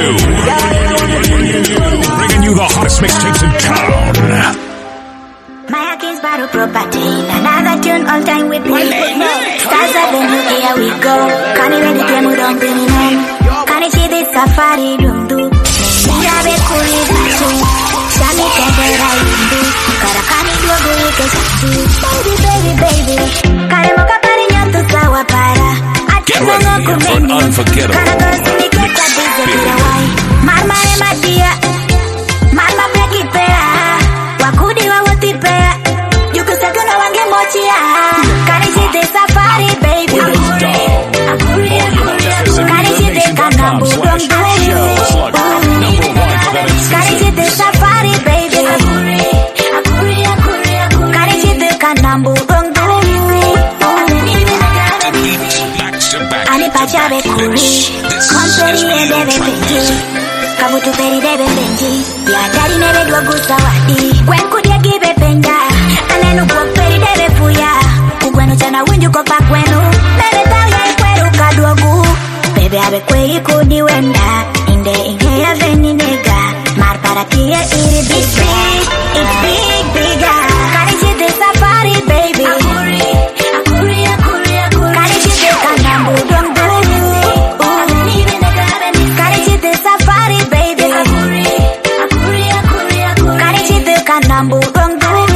bringing you, bringing you the hottest mixtapes in town. My Akins Battle Property. Another tune all time with me. Stars of the new, here we go. Can you ready to move on, bring it on? Can you see this safari dum dum? Yabe kuri batu, shami kebera yindu. Karakani dua gui kesatu. Baby, baby, baby. Kare moka pari nyatu sawa para. Get ready for an unforgettable. Kara kosi ni keka dize kirawai. Marma e matia, marma peki pera. Wakudi wa woti pera. Yuko sakuna wange mochia. Kare shite safari, baby. Akuri, akuri, akuri. Kare shite kanambu dong dong. Kare shite safari, baby. Akuri, akuri, akuri, akuri. Kare shite kanambu dong dong. Ani pachabe kuri. Konperi e debe penji. Kabutu peri debe penji. Ya dari nebe dua gusa wadi. Gwen kudia gibe penja. Anenu kwa peri debe puya. Ugwenu chana winju kopa kwenu. Bebe tau ya ikweru kaduogu. Baby, I Abe kwe kudi wenda inde ingeya veni nega mar para kia iri big big it's big bigger kari chite safari baby akuri akuri akuri akuri kari chite kanambu dong dong kari chite safari baby akuri akuri akuri akuri kari chite kanambu dong dong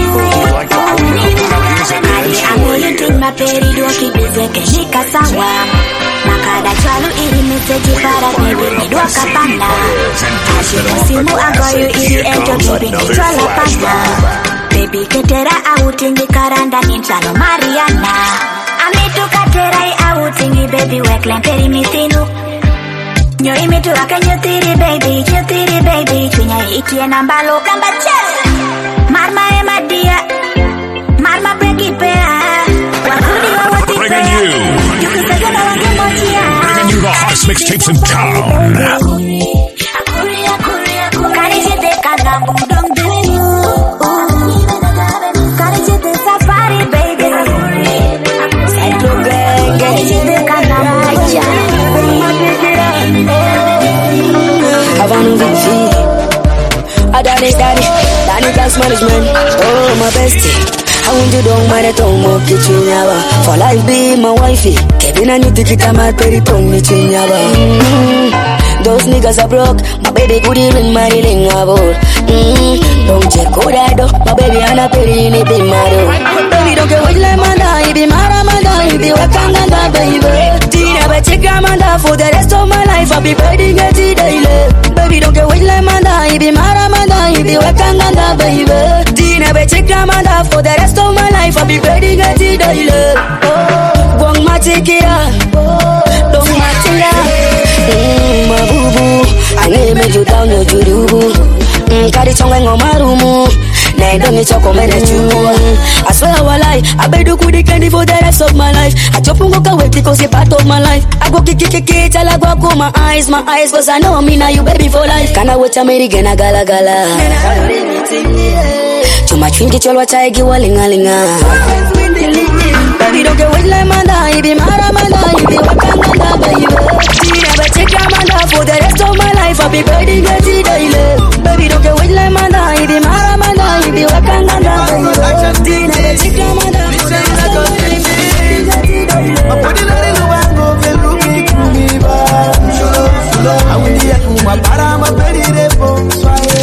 amo yuting maperi dua kibize keshika sawa makada chalu iri message para baby ni dua katana ashimu simu agayo iri ento baby ni chwala pana baby ketera autingi karanda ni chalo Mariana amitu katera i autingi baby weklen peri mitinu nyo imitu waka nyutiri baby nyutiri baby chunya ikie nambalo kamba chel marma emadia marma breki pea wakudi wa wati pea Bringing you the hottest mixtapes in town. Havana Vici, Adani Daddy, Danny Gas Management, oh my bestie. I want you don't mind it, don't walk it in yawa. For life be my wifey. Kevin and you think it my pretty tongue it in yawa. Those niggas are broke. My baby could even my ring about. Don't check out that door. My baby and a pretty in it be mad. Baby don't get with like manda. He be mad manda. He be wakanda baby. Tina but check manda for the rest of my life. I'll be ready get it daily. Baby don't get with like manda. He be mad manda. He be wakanda baby. Tina but check manda for the rest of my life, I'll be ready to get it daily. Wong ma take it up, don't ma take it. My boo boo, I name you down your judu. Carry chonga ngomarumu, na ndongi choko mene chuwa. I swear I will lie, I bet you could candy for the rest of my life. I chop ungo ka wait because it's part of my life. I go kiki kiki tell I go go my eyes, my eyes, cause I know me now you baby for life. Can I wait a minute gana gala gala? Chuma chwingi cholwa chaegi walinga linga. Baby don't get wet like manda, he be mara manda, he be wakanda baby. Never take a manda for the rest of my life, I'll be ready get it daily. Baby don't get wet like manda, he be mara manda, he be wakanda baby. Never take a manda for the rest of my life, I'll be ready get it daily. My body like the wango, feel looking to me back. Shulo shulo, I will need you, my para, my belly de bom swaye.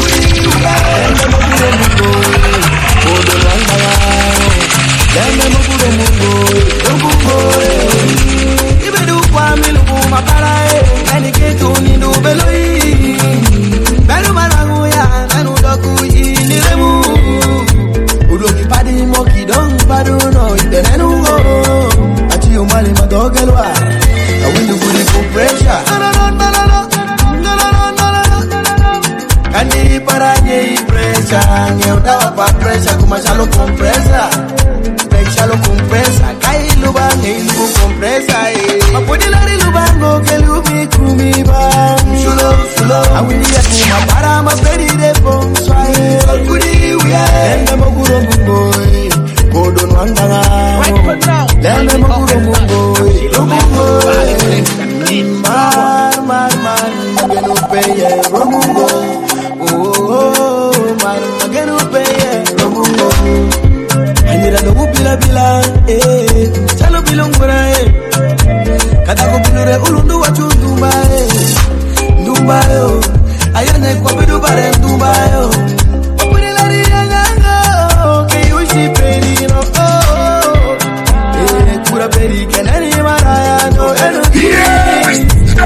Dame mo puro mungo, mungo. Ibe du kwa milugu mapara e, eni ketu ni du beloi. Belu marangu ya, belu doku inilemu. Udo ki padi mo ki dong padu no itenenu go. Achi umali madogelwa, awindu kuri ku pressure. No no no no no, no no no no no. Kani paranye pressure, ngeudawa pa pressure kumashalo compressor. Shalo compresa, kai lubange ilu compresa eh. Mapodi lari lubango ke lubi kumi bang. Shulo shulo, awili ya kuma para maperi de bom swae. Kudi uya, lende moguro mungoy, kodo nwanganga. Lende moguro mungoy, lumungoy. Mar mar mar, genu peye romungo. Oh oh, mar genu peye romungo. Anira no bila bila eh chalo bilongora eh kada ko bilure ulundu wa chundumba eh ndumba yo ayane kwa bidu bare ndumba yo opuni la rianga ke yushi peli no oh eh kura peli kenani maraya no eno yes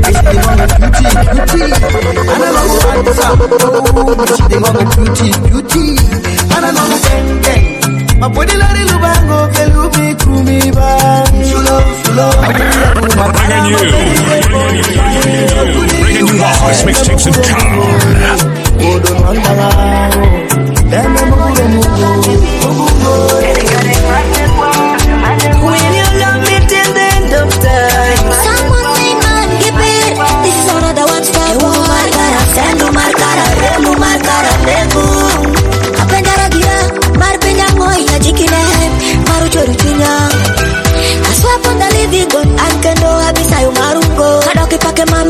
ana no ansa she dey go beauty beauty ana no bang bang. My body lari lubango ke lubi kumi bang. Shulo shulo. Bringing you, bringing you the hottest mixtapes in town. Will you love me till the end of time? Someone say man give it. This is another one for you. Markara, sendu markara, remu markara, remu. Apendara gira, marpenda ngoya jikile, marucho ruchunya. Aswa ponda livi gon, ankendo habisa yu marungo. Kadoki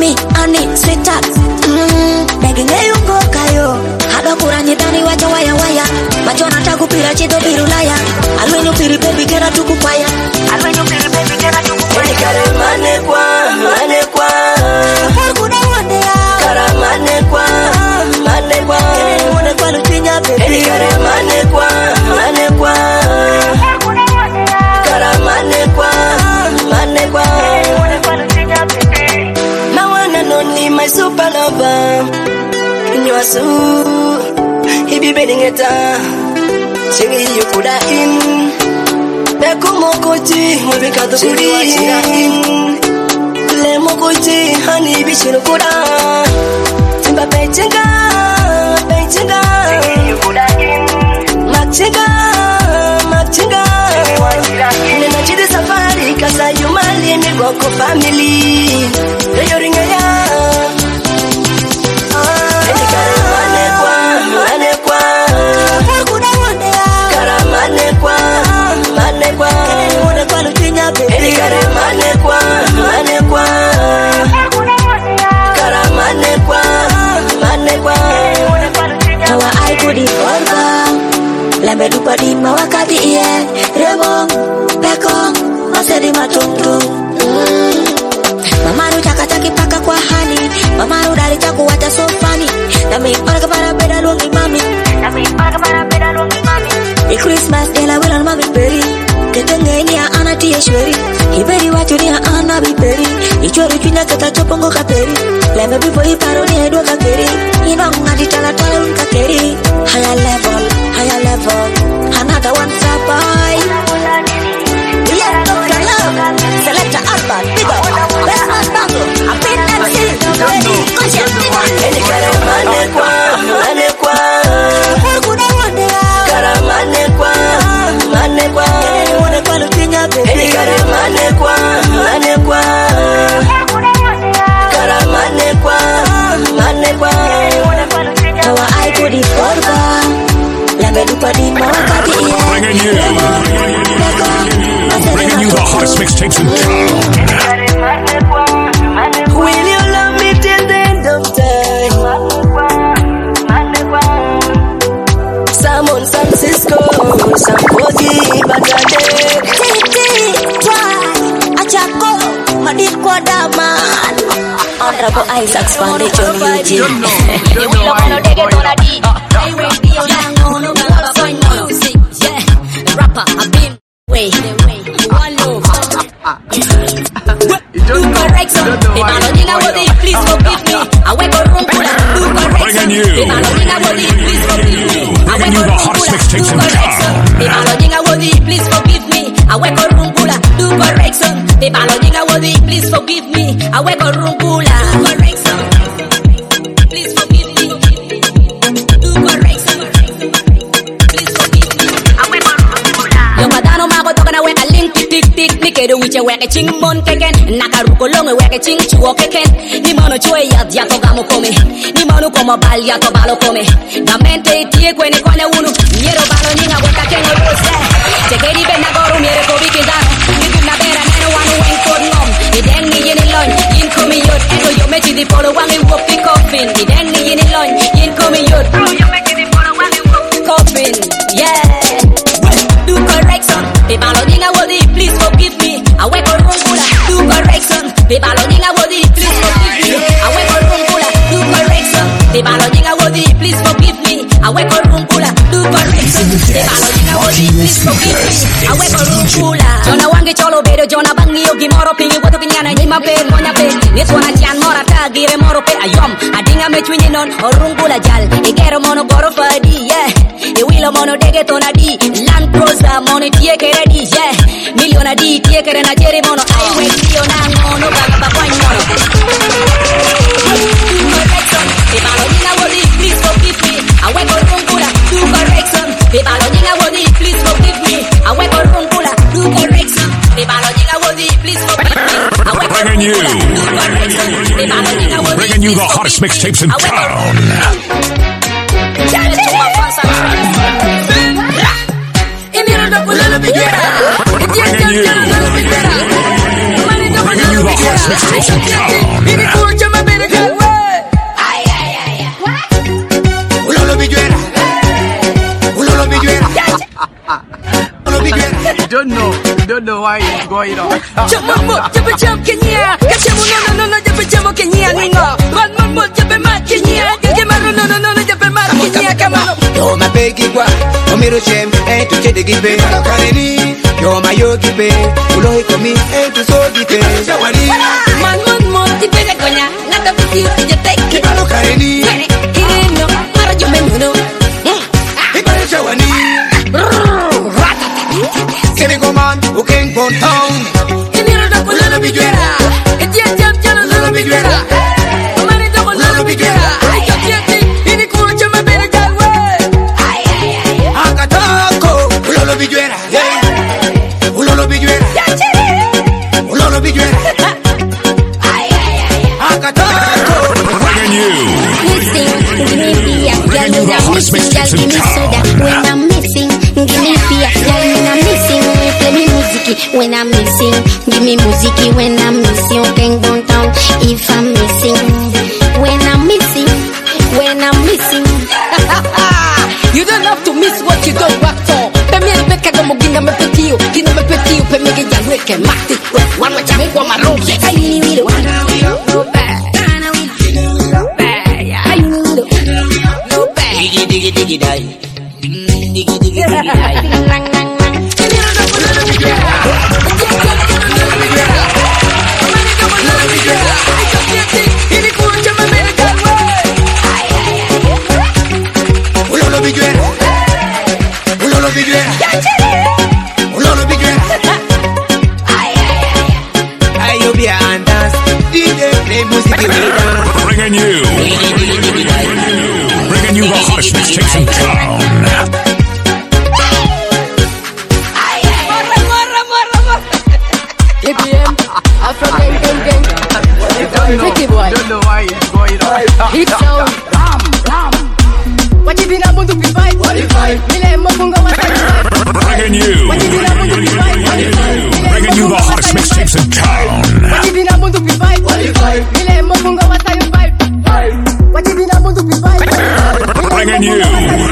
Honey, honey, sweetheart. Mm, begi ngeyungo kayo. Hado kuranye dani waja waya waya. Machona taku pira chido birulaya. Alwenyu piri baby kera tukupaya. Alwenyu piri baby kera tukupaya. Kare mane kwa, mane kwa. Kuna wande ya. Kara mane kwa, mane kwa. Mune kwa luchinya baby. Kare mane kwa, mane kwa. Kuna wande ya. Kara mane kwa, mane kwa. Mune kwa luchinya baby. My one and only, my supernova. You are so, he be betting it down. Singing you put that in. Bekumokoti, we be got the green. Lemokoti, honey, be chill put on. Timba betinga, betinga. You put that in. Machinga, machinga. Nena chidi safari, kasa you mali me boko family. They ring a ya. Lembe dupa di mawakati iye Rebo, peko, masedi matundu mm. Mamaru chakataki paka kwa hani Mamaru dari chaku wacha sofani Nami para para beda lungi mami Nami para para beda lungi mami Di Christmas dela wela mami peri Ketenge ni ya ana tiye shweri Iberi watu ni ya ana biperi Ichori chuna kata chopongo kaperi Lembe bipo iparo ni edwa kakeri Inong ngadi tala tala unkakeri Higher level, higher level Another one step by Yes, Doctor Love Selector Albert, big up Best man Bango, a big M C Ready, conscious, big up Any kara mane kwa, mane kwa Kuna wande ya Kara mane kwa, mane kwa Mune kwa lupinya baby Any kara mane kwa, mane kwa Kara mane kwa, mane kwa Tawa ai kudi forba Lembe dupa di mawakati iye Bringing you, bringing you the hottest mixtapes in town. Will you love me till the end of time? Some on San Francisco, some forty, Bangladesh. Titi, try, achako, madit kwa daman Honorable Isaac's Foundation U G You will wanna take it on a D I radio lang no gonna find music. Yeah, rapper I've been way one love. Do correction. If I don't think I would it, please forgive me. I wake up wrong pula. Do correction. If I don't think I would it, please forgive me. I wake up wrong pula. Do correction. If I don't think I would it, please forgive me. I wake up wrong pula. Do correction. If I don't think I would it, please forgive me. I wake up wrong pula. Correction. Please forgive me. Do correction. Please forgive me. I wake up wrong pula. Yo padano mago toka na weka link tik tik ni kedo wiche weke ching mon keken nakaruko longe weke ching chuo keken ni mono chue ya ya toga mo come ni mono como bal ya to balo come da mente tie kwene kwanya unu niero balo ninga weka kengo rose chekeri bena goru niero ko bikindano ni na bera neno wanu wen kod nom ni den ni yini lon yin komi yot ego yo mechi di polo wangi wopi coffin ni den ni yini lon yin komi yot yo mechi di polo wangi wopi coffin yeah do correction be balo ninga wodi please forgive me I wake up wrong pula do correction be balo ninga wodi please forgive me I wake up wrong pula do correction be balo ninga wodi please forgive me I wake up wrong pula do correction be balo ninga wodi please forgive me I wake up wrong pula jona wangi cholo bedo jona bangi yogi moro pingi woto kinyana nyima pe monya pe niswana chan mora tagire moro pe ayom adinga me chwinyi non orung pula jal igero mono goro fadi yeah e wilo mono dege tona di land cruiser mono tie kere di yeah miliona di tie kere na jeri mono ai we dio na ngono baba baba nyono correction be balo ninga wodi please forgive me I wake up wrong pula do correction be balo ninga wodi please forgive me I wake up wrong pula do correction be balo ninga wodi please forgive me I wake up Bringing you, do correction be balo ninga wodi bringing you the hottest mixtapes in town. Bringing you, bringing you the hottest mixtapes in town. don't know. You don't know why it's going on. Chamo, jump jump Kenya. Kachamo no no no jump jump Kenya ningo. Run man mo jump mat Kenya. Kike maro no no no jump mat Kenya kama. Yo my begi kwa, omiro chem, eh tu chede gipe. Kaneni, yo my yogi pe, ulohi komi, eh tu so gipe. Chawani. Man man mo tipe de konya, nata pusi je take. Kibalo kaneni. Ireno, maro jump no. Kibalo chawani. Kene goman, ukeng bon town. Iniro da kulalo bigera. Etia jam jalo lalo bigera. Mari da kulalo bigera. Ayo tiati, ini kulo chama bere jalwe. Ay ay ay. Akatako, ulolo bigera. Ulolo bigera. Ulolo bigera. Ay ay ay. Akatako. Bringing you. Missing, give me fear, girl, when I'm missing, girl, give me soda. When I'm missing, give me fear, girl, when I'm missing, play me music. When I'm missing, give me music. When I'm missing, can go down. If I'm missing, when I'm missing, when I'm missing. You don't have to miss what you don't work for. Pemi el beca como ginga me petio, ginga me petio, pemi que ya que mate. One way chame kwa maro. I really will. No bad. No bad. I really will. No bad. Digi digi digi die. Digi digi digi die. Ulolo bigera. Ulolo bigera. Ulolo bigera. Ayo be and dance. D J play music with dance. Bringing you. Bringing you the hottest mixtapes in town. A B M, Afro gang gang gang. Tricky boy. Don't know why it's going on. Hit sound. Ram, ram. What you been able to be fight? What if I? Mile mo kunga wa Bringing you. Bringing you the hottest mixtapes in town. What you been able to be fight? What if I? Mile mo kunga wa tayo fight. What you been able to be fight? Bringing you.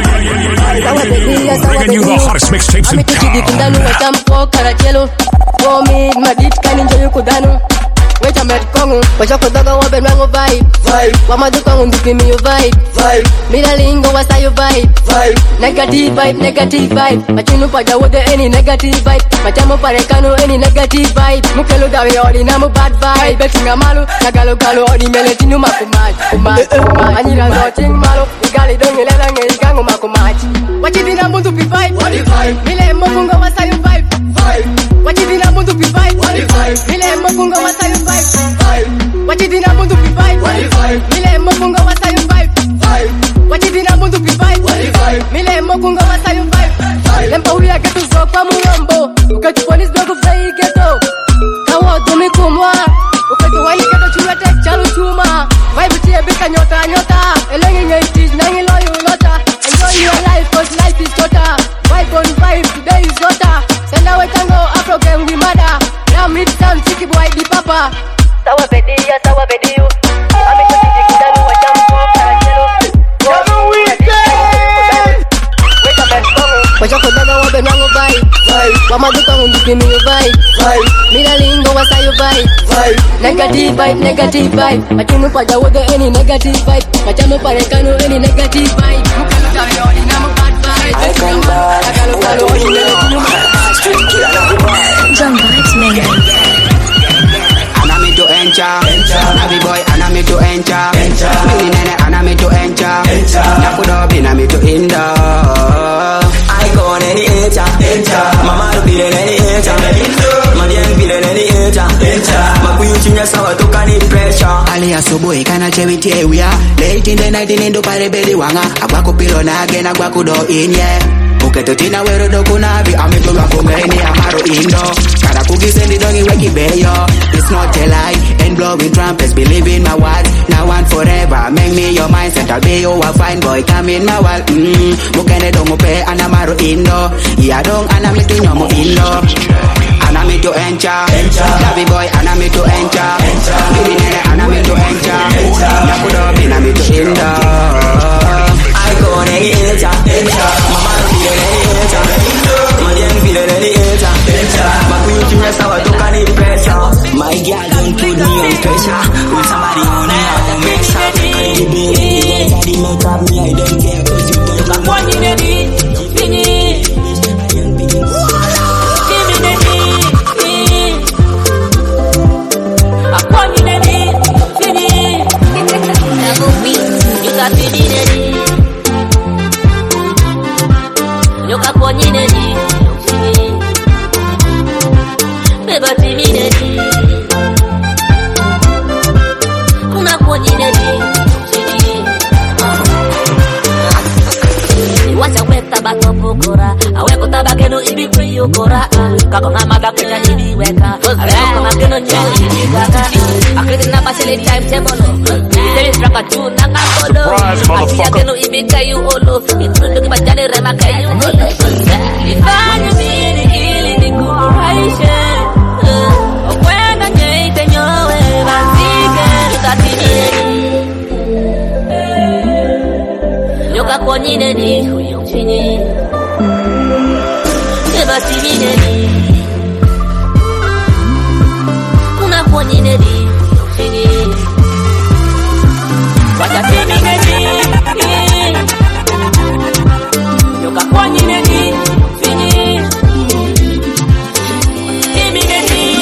Bringing you the hottest mixtapes in town. Wa champo karachelo. Womi madit kaninjo yuko dano. Wait a minute, kongu. Wacha kodoga wa benwango vibe. Vibe. Wa maduka undupi mi yo vibe. Vibe. Miralingo wa sayo vibe. Vibe. Negative vibe, negative vibe. Machinu paja wode any negative vibe. Machamo parekano any negative vibe. Mukelo dawe odi na mu bad vibe. Betinga malu, nagalo galo odi meletinu makumaj. Kumaj, kumaj. Anyira zoting malu, igali donge lela nge ikango makumaj. Wachivi na muntu pi vibe. What if I? Mile mokunga wa sayo vibe. Vibe. Wachivi na muntu pi vibe. What if I? Mile mokunga wa sayo vibe. Vibe. Wachivi na muntu pi vibe. What if I? Mile mokunga wa sayo vibe. Vibe. Wachivi na muntu pi vibe. What if I? Mile mokunga wa sayo vibe. Lempa huya geto zokwa mulombo. Ukati police dogo fly geto. Kawo tumi kumwa. Ukati wani geto chuma tek chalu chuma. Vibe tia bika nyota nyota. Elengi nyeti nangi loyo lota. Enjoy your life cause life is shorter. Vibe on vibe today is shorter. Senda wetango afro gang we mada. Now mid town chiki boy di papa. Sawa bedia sawa bediu. Ami kuti kidanu wa jampo karachelo. Kamu weekend. Wait a minute. Wacha kodaga wa benwango vibe. Vibe. Wa maduka undupi mi yo vibe. Vibe. Miralingo wa sayo vibe. Vibe. Negative vibe, negative vibe. Machinu paja wode any negative vibe. Machamo parekano any negative vibe. Mukalo dawe odi na mu bad vibe. I come back. Nagalo galo odi meletinu makumaj. Jump vibes, man. Anami to enter, Navi boy, anami to enter, Mini nene, anami to enter, Nakudo bin, anami to inda. I go on any enter, Mama do be any enter, Madian be any enter, Makuyu chinya sawa toka ni pressure. Ali asubuhi kana chewiti ewia, late in the night nindo pare beli wanga, Agwako pilo na agena agwako do inye. Uketo tina wero do kunavi, amito lwako ngeni amaro indo. Kada kugisendi dongi weki beyo. It's not a lie, and blowing trumpets, believe in my word. Now and forever, make me your mindset. I'll be your fine boy, come in my world. Mmm, mukene dongo pe anamaro indo. Yeah, dong anamito nyomo indo. Anamito enter, Navi boy anamito enter, Bibi nene anamito enter, Nakudo bin anamito indo. I go on any enter, Mama do be any enter, Madian be any enter, Eba timine di Kuna kuonyine di Wacha weta bato pokora Aweko tabakeno ibi priyo kora Kako ngamaga kenya ibi weka Aweko mageno nyo ibi gaga Akiti na pasile time tebolo Tele straka tu nanga kolo Ati ageno ibi kayu olo Intrundu kibajani rema kayu olo Ifanya mini ili ni kuboraishe Okwenda nyeite nyowe Bazike Utatimine Nyoka konyine ni Uyongchini Eba timine ni Kuna konyine ni Uyongchini Wacha timine ni Nyoka konyine ni Uyongchini Timine ni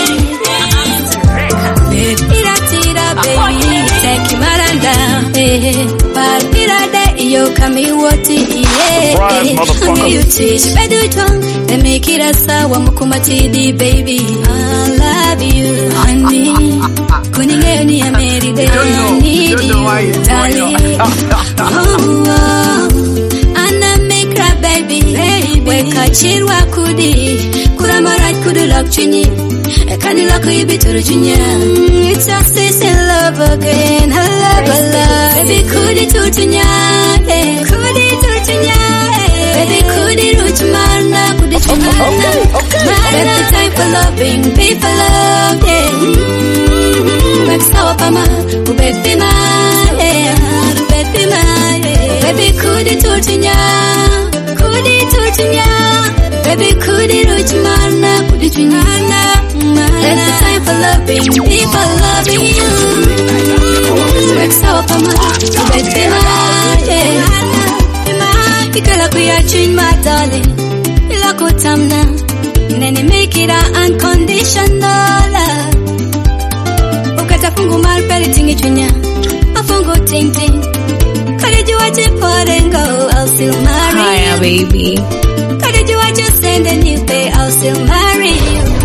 Tira tira baby Take maranda eh Partira de yo kami woti yeah Hungry you teach bedu chong They make it as a wamukumatidi baby I love you honey Kuninge ni ameri de I need you darling Oh oh Anna me cry baby Weka chirwa kudi Kura marat kudu lok chini Ekani loko ibi turu junya It's just this in love again I love, I love Baby kudi turu junya Kudi turu junya Baby kudi ruchu marna Kudi chumana Marna That's the time for loving People love, yeah Wek sawa pama Ubet bima, yeah Ubet bima, yeah Baby kudi turu junya Kudi turu junya Baby kudi ruchu marna Kudi chumana That's the time for loving, people loving you. Rex up on my baby, yeah. Ikala kuya chin my darling. Ilako tamna, nene make it a unconditional love. Ukata fungu mal peri tingi chunya, afungu ting ting. Kali jua chiporengo, I'll still marry you. Hiya baby. Kali jua just send a new day, I'll still marry you.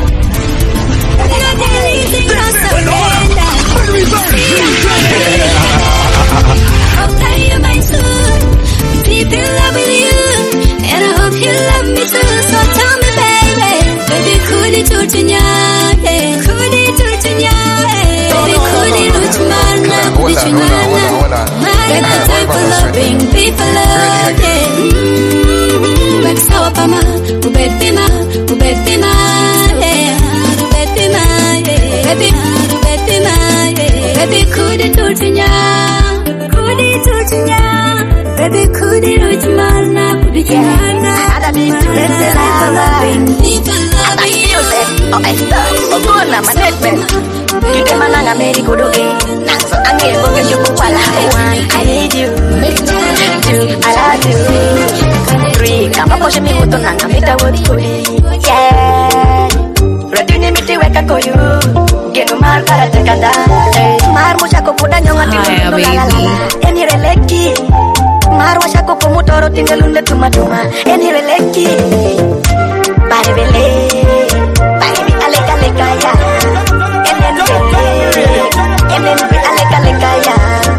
I'll tell you my soul. Deep in love with you, and I hope you love me too. So tell me, baby, baby, could it do to ya? Could it do to ya? Baby, could it do to mana? Could it do mana? That's the time for loving, people love, yeah. Rex how pama, ubet bima, ubet bima, yeah, ubet bima, yeah. Baby, ubet bima, yeah. Baby, could it do to ya? Could it do to ya? Baby, could it do to mana? Could it do mana? Ada di let's loving, people loving you. Oh, I love. Oh, good na management. You dem mananga meri kudu eh. So angel boke shuku wala. I need you. Two, I love you. Three, kama poshe mi uto nanga mita wodi kodi. Yeah. Raduni miti weka koyu. Genu mar para tekanda. Mar musha kupuda nyonga tingu la la la. Eni releki. Mar washa kupumu toro tingelunde tuma tuma. Eni releki. Bari bele. Bari bi aleka leka ya. Eni bele. Eni bi aleka leka ya.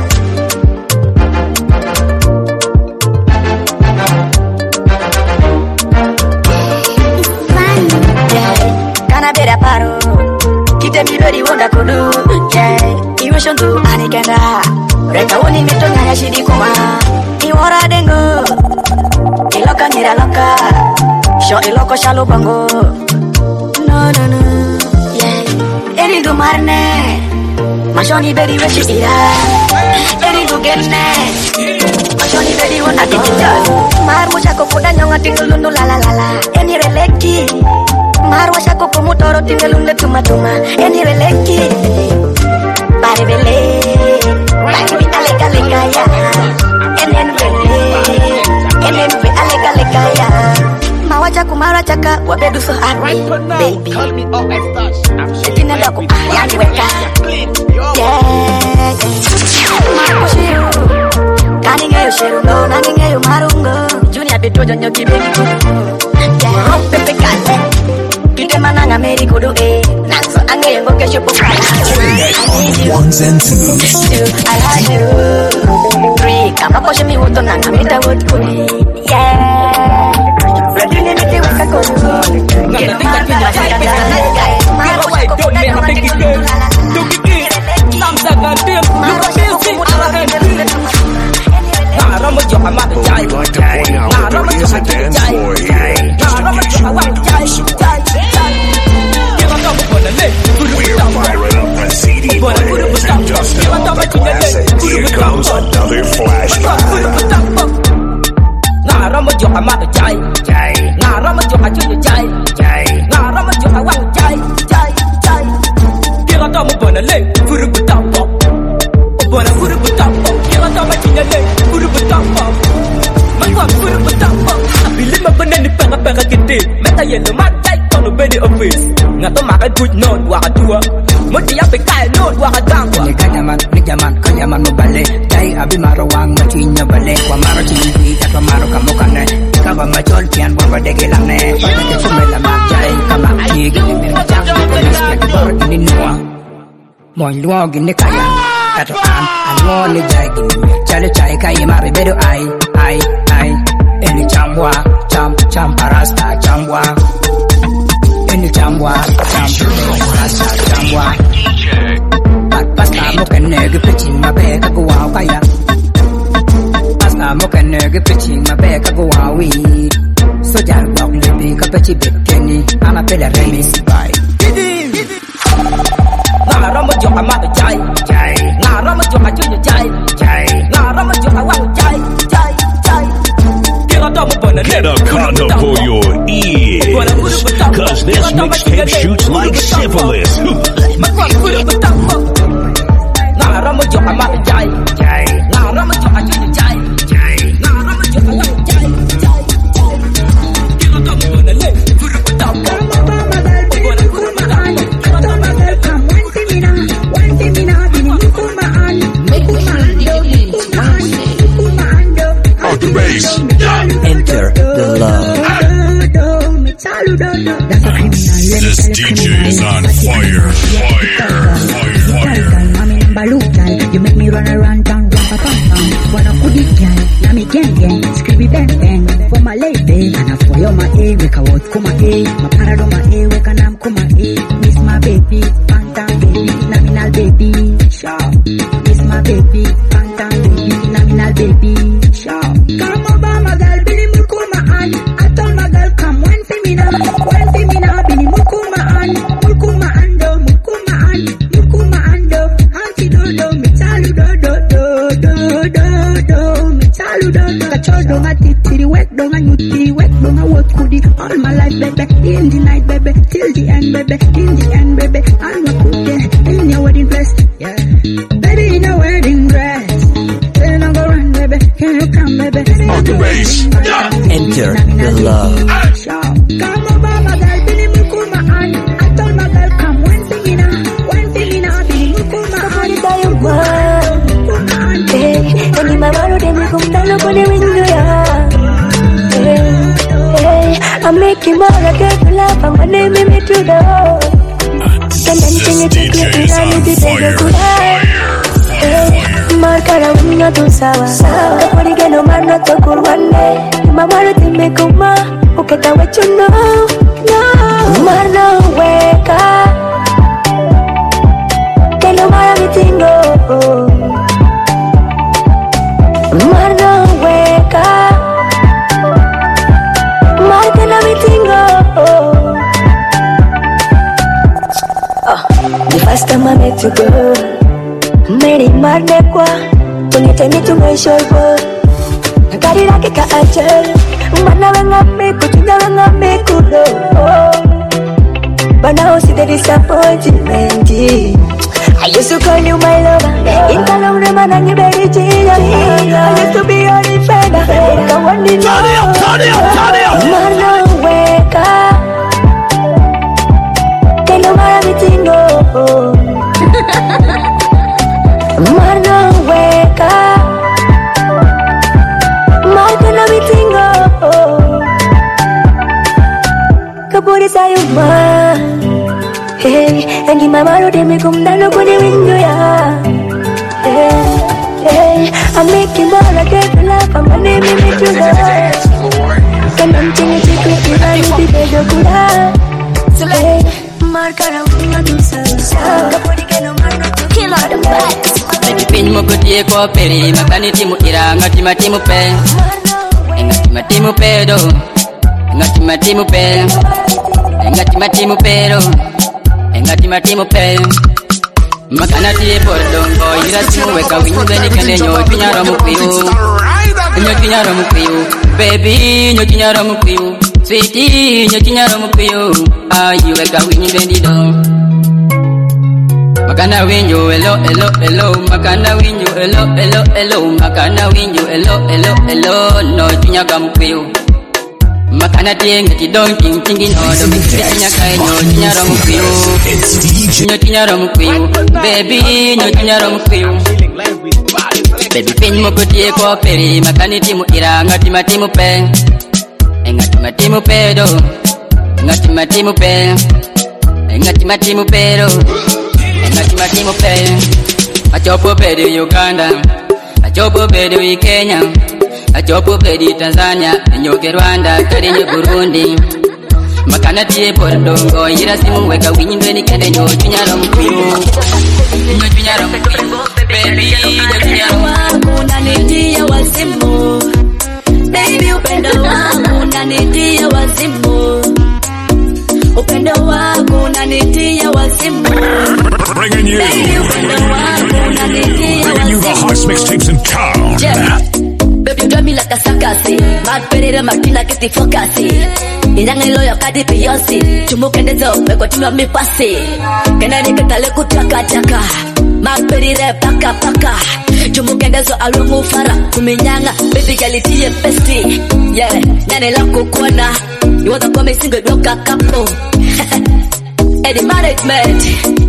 Kana bera paro. Kite mi beri wonda kudu. Yeah. Iwe shontu anikenda. Reka woni mito nyanya shidi kuma. Iwara dengo. Iloka nira loka. Sho iloko shalo bango. No no no. Yeah. Eri du marne. Mashoni beri weshi ira. Eri du genne. Mashoni beri wonda kitita. Mar musha kupuda nyonga tingulundu la la la la. Eni releki. Mar washa kupumu toro tingelunde tuma tuma. Eni releki. Bari bele. Bari bi aleka leka ya. Enen bele. Enen bi aleka leka ya. Mawaja kumara chaka wabedu so happy baby. Etina dako yani weka. Yeah. Mako shiru. Kani ngeyo shiru no nani ngeyo marungo. Junior bitojo nyoki baby. Yeah. Pepe kale. Kita manang Ameri kudu eh. Nangso angin boke shupu kala. Ones and twos. Two, I like you. Three, kama koshe mi wuto nanga mita wut kuli. Yeah. Ready ni miti waka kudu. Kino mata waka kala. Maro wai don't me have big girl. Do kiki. Namsa gantim. Lupa bilsi. Nah, rambut jo amat jai. Nah, rambut jo amat jai. Nah, rambut jo amat jai. Jai. Kira kamu boleh leh. We're firing up the C D players and dusting off the classic. Here comes another flashback. Nah, rambut jo amat jai. Nah, rambut jo amat jai. Nah, rambut jo amat jai. Jai. Kira kamu boleh leh. Guru betapa. Boleh guru betapa. Kira kamu boleh leh. Guru betapa. Macam guru betapa. Bila mana ni pera-pera kita. Meta yellow matai kono bedi office. Ngato makai good note wa dua. Mesti apa kai note wa gangwa. Ni kanyaman, ni jaman, kanyaman mo bale. Jai abi marawang matinya bale. Kwa maro chini, kwa maro kamu kane. Kaba machol kian kwa dege lamne. Pada ke sumela majai kama kig. Jang polis ke baru ini nuang. Moi luang gini kaya. Kato an, anwo ni jai gini. Chale chai kaya mari bedo ai, ai, ai. Ini chambwa, cham, cham parasta chambwa. Ini chambwa, cham, parasta chambwa. Pat pasta mo kene ge pechin mabe ka go wow kaya. Pasta mo kene ge pechin mabe ka go wow wi. So jan block lebi ka pechi bekeni. Ana pele remis bye. Nah, rambut jo amat jai. Nah, rambut jo amat jai. Nah, rambut jo awang jai. Jai. Get a condom for your ears, cause this mixtape shoots like syphilis. Nah, rambut jo amat jai. Nah, rambut jo amat jai. Nah, rambut jo awang jai. Jai. Kira kamu boleh leh. Guru betapa. The bass. Enter the love. This D J is on fire, fire, fire, fire. You make me run around town, run pa pam pam. Wanna kudi gang, na me gang gang, screamy bang bang. For my lady, and for your my A, we can walk kuma A, my parado my A, we can am kuma A. Miss my baby, pantang baby, nominal baby, sharp. Miss my baby, pantang baby, nominal baby, sharp. Come over my girl, Billy Mukuma an. I told my girl come one femina, one femina, Billy Mukuma an, Mukuma ando, Mukuma an, Mukuma ando, Auntie Dodo, me chalu Dodo, Dodo, Dodo, me chalu Dodo. Kachol do nga titiri wet, do nga nyutiri wet, do nga what kudi. All my life, baby, in the night, baby, till the end, baby, in the end, baby. I'm a cookie in your wedding dress, yeah, baby in your wedding dress. Then I'm gonna run, baby, can you come, baby? On the bass. Enter the love. Come over, my girl, Billy Mukuma an. I told my girl, come one thing in a, one thing in a, Billy Mukuma an. Mukuma an. Hey, any mamaro de me come down on the window, yeah. Hey, hey, I'm making more of a laugh, I'm gonna name me to the This D J is on fire, fire, fire. Marcara una tu sawa Ka pori que no man no to kurwane Mamaro te me kuma O que ta wecho no No Mar no weka Que no mara mi tingo Mar no weka Mar que no mi tingo Oh, the first time I met you girl Meri marne kwa Kwenye temi tumesho ipo Nakari rake ka ajal Mana wenga miku Tunya wenga miku do But now see the disappointment I used to call you my lover Inta lomre manangi beri jina I used to be your defender Inka wandi no Turn it up, turn it up, turn it up Marno weka Kelo mara mitingo Marno weka Marko na mitingo Kaburi sayo ma Bengi mamaro de me come down on the window, yeah. Yeah, yeah. I'm making more like that love. I'm gonna name it to the and I'm thinking to get you and you be better good at. So like, marker of my doses. Kapodi ke no mano to kill all the bats. Baby pin mo kudie ko peri makani timu ira ngati matimu pe. Ngati matimu pe do. Ngati matimu pe. Ngati matimu pe do. Ngati matimu pe. Makana tie pordongo ira timu weka winze ni kende nyo kinyaro mukiyo. Nyo kinyaro mukiyo. Baby nyo kinyaro mukiyo. Sweetie nyo kinyaro mukiyo. Ayi weka winze ni do. Makana winyo hello hello hello. Makana winyo hello hello hello. Makana winyo hello hello hello. No kinyaro mukiyo. Makana tienga tidong ting tingin odo bisinya kai nyo kinyaro mukiyo. Nyo kinyaro mukiyo. Baby nyo kinyaro mukiyo. Baby pin mo kudie ko peri makani timu ira ngati matimu pe. Ngati matimu pe do. Ngati matimu pe. Ngati matimu pe do. Ngati matimu pe. Achopo pe de Uganda. Achopo pe de Kenya. Achopo pe de Tanzania. Nyoke Rwanda kari nye Burundi. Makana tie pordongo ira simu weka winyi ni kende nyo kinyaro mukiyo. Nyo kinyaro mukiyo. Baby nyo kinyaro wangu nanitia wazimu. Baby upendo wangu nanitia wazimu. Upendo wangu nanitia wazimu. Bringing you, Baby upendo wangu nanitia bringing you the hottest mixtapes in town. Yeah. Baby, you drive me like a sakasi. Mad Pereira Martina get the focasi. Inang ilo yo kadi Beyonce. Chumukende zo, meko chumwa mi pasi. Kena ni ketale kutaka chaka. Mad Pereira paka paka. Chumukende zo alungu fara. Kuminyanga, baby girl itiye besti. Yeah, nane la kukwana. You wanna come single doka kapo. Eddie management.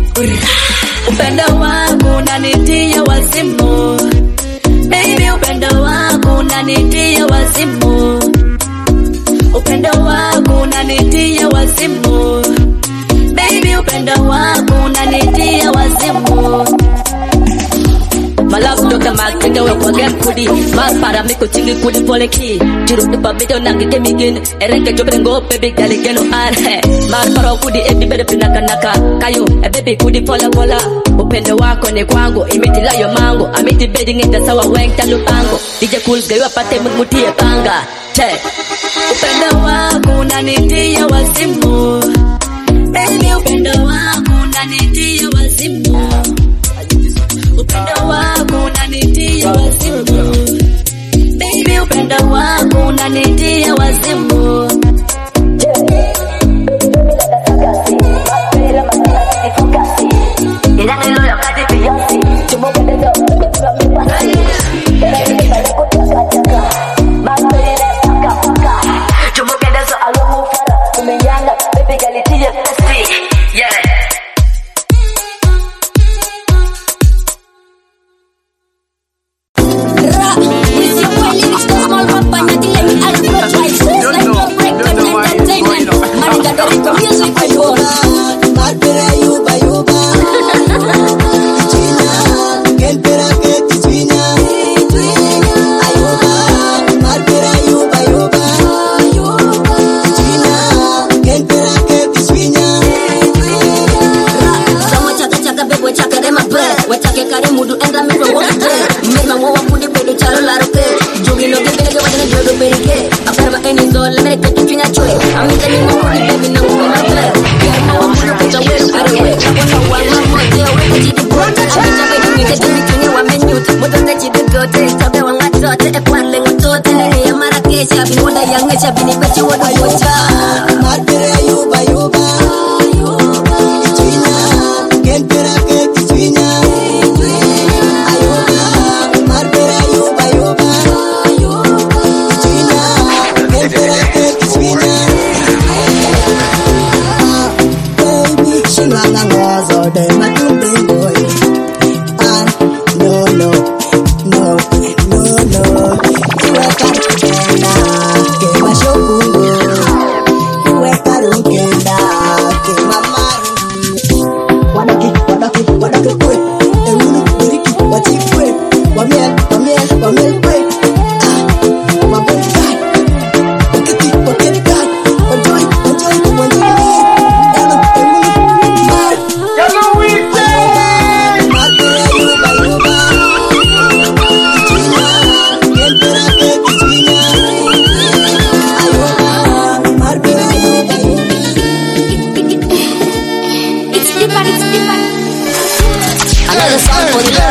Upendo wangu nanitia wazimu. Baby upendo wangu unanitia wazimu. Upendo wangu unanitia wazimu. Baby upendo wangu unanitia wazimu. My love Doctor Mark Kenda we kwa game kudi. Mas para miko chingi kudi pole ki. Juru nipa video nangi kemi gin. Erenge jobre ngo baby gali geno arhe. Mas para kudi ebi bede pinaka naka. Kayo e baby kudi pola pola. Upendo wako ni kwangu imiti layo mango. Amiti bedi ngita sawa wengta lupango. D J Cool gaiwa pate mutmutie panga. Che upendo wako unanitia wazimu. Baby upendo wako unanitia wazimu. Upendo wako unanitia wazimu. Baby upendo wako unanitia wazimu.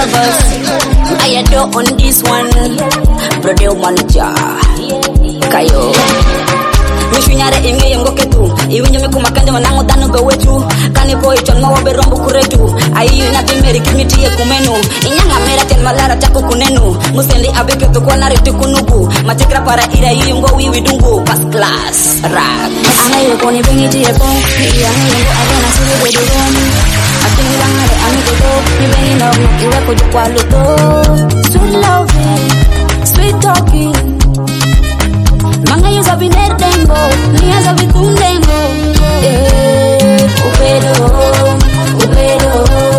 lovers. I adore on this one. Brother manager. Kayo. Mishunyare inge yengo ketu. Iwinyo miku makande manango dano go wetu. Kani po ichon mawa berombo kuretu. Ayi nyati meri kimiti ye kumenu. Inyanga mera ten malara taku kunenu. Musendi abeke tukwa nareti kunubu. Matikra para ira yungo wiwi dungu. First class rap. Anayo koni bengiti ye pong. Iya yengo agana siri bedu romi. Atingi langare amigo do. Mi bengi nog nok iwe kujukwa luto. Sweet loving, sweet talking. Manga yo sabi nerdengo, niya sabi tundengo. Eh, upedo, upedo,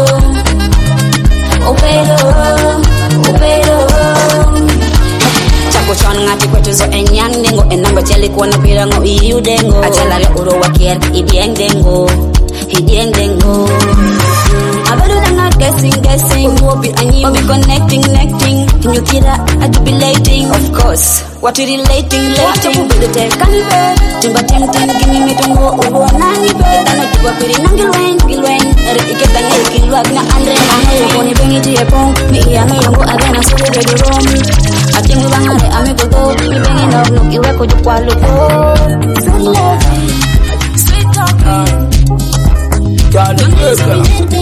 upedo, upedo. Chako chon ngati kwetu zo enyang dengo, enambo cheli kuwana pirango iyu dengo. Achalale uro wakier idieng dengo, idieng dengo. Abadu danga guessing, guessing. Obi anyi, obi connecting, connecting. Kinyukira, jubilating. Of course, what we relating, relating. What you the kanibe, timba ting ting, gimme me tungo uwa nani be. Dana tuwa piri nangilwen, gilwen. Eri ike tanga ikilwag na andre. Ane yoko ni bengi tiye pong, mi iya no yongo agana suri redu romi. Atingi bangare amigo do, mi bengi nog nuk iwe kujukwa luko. Sweet loving, sweet talking. God is good.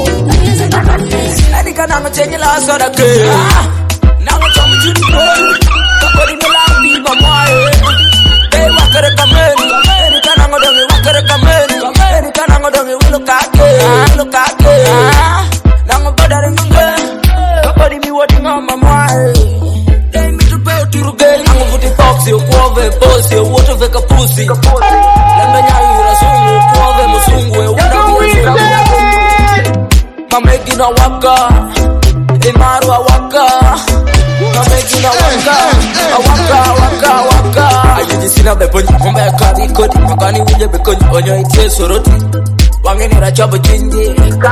Any kind of change last on the kid. Now I'm coming to the world. Somebody will love me, my wife. They walk at a command. Any kind of them, we walk at a command. Any kind of them, we look at it. Look at it. Now I'm better than you. Somebody be working on my mind. They me to pay to the game. I'm gonna put the box, you go over, boss, you water like a pussy. Let me know you're a soon, you go over, Musungu. Mameki na waka, Imaru waka. Mameki na waka, waka waka waka. Ayi sina beponyi, kumbe kadi kodi. Makani wije bekonyi, onyo itie soroti. Wangeni rachabu chinji.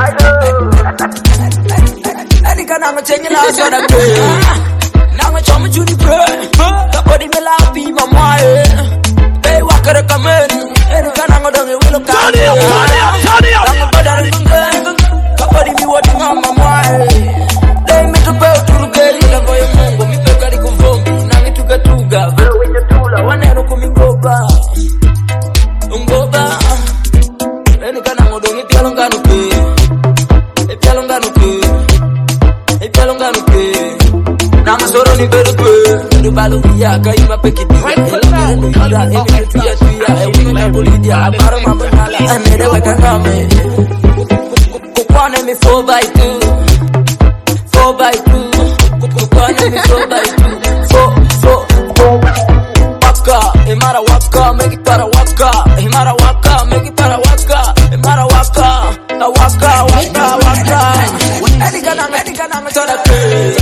Nani kana ngochenye la soda ke. Nanga chamu chuni pre. Kapodi me la pi mamae. Hey wakare kamen. Nani kana ngodonge wilo ka. Turn it up, turn it up, turn it up. Nanga badari nge. Kapodi mi wadi mama mamae. Dei me to pe turu geli na boye mungu mi pe kari kuvombi. Nangi tuga tuga. Vero wenye tula wanero kumingoba. Ngoba. Nani kana ngodonge tialo nganu ke. E tialo nganu ke. E tialo nganu ke. Nama soro ni berukwe. Ndu balu biya kaima pekiti. Ndu ila ene tuya tuya. E wina bulidia. Abaro mabengala. Anere weka ngame. Kukwane mi four by two. four by two. Kukwane mi four by two. four, four, four. Waka. Imara waka. Make it para waka. Imara waka. Make it para waka. Imara waka. Waka, waka, waka. Edigana, edigana, me toda ke.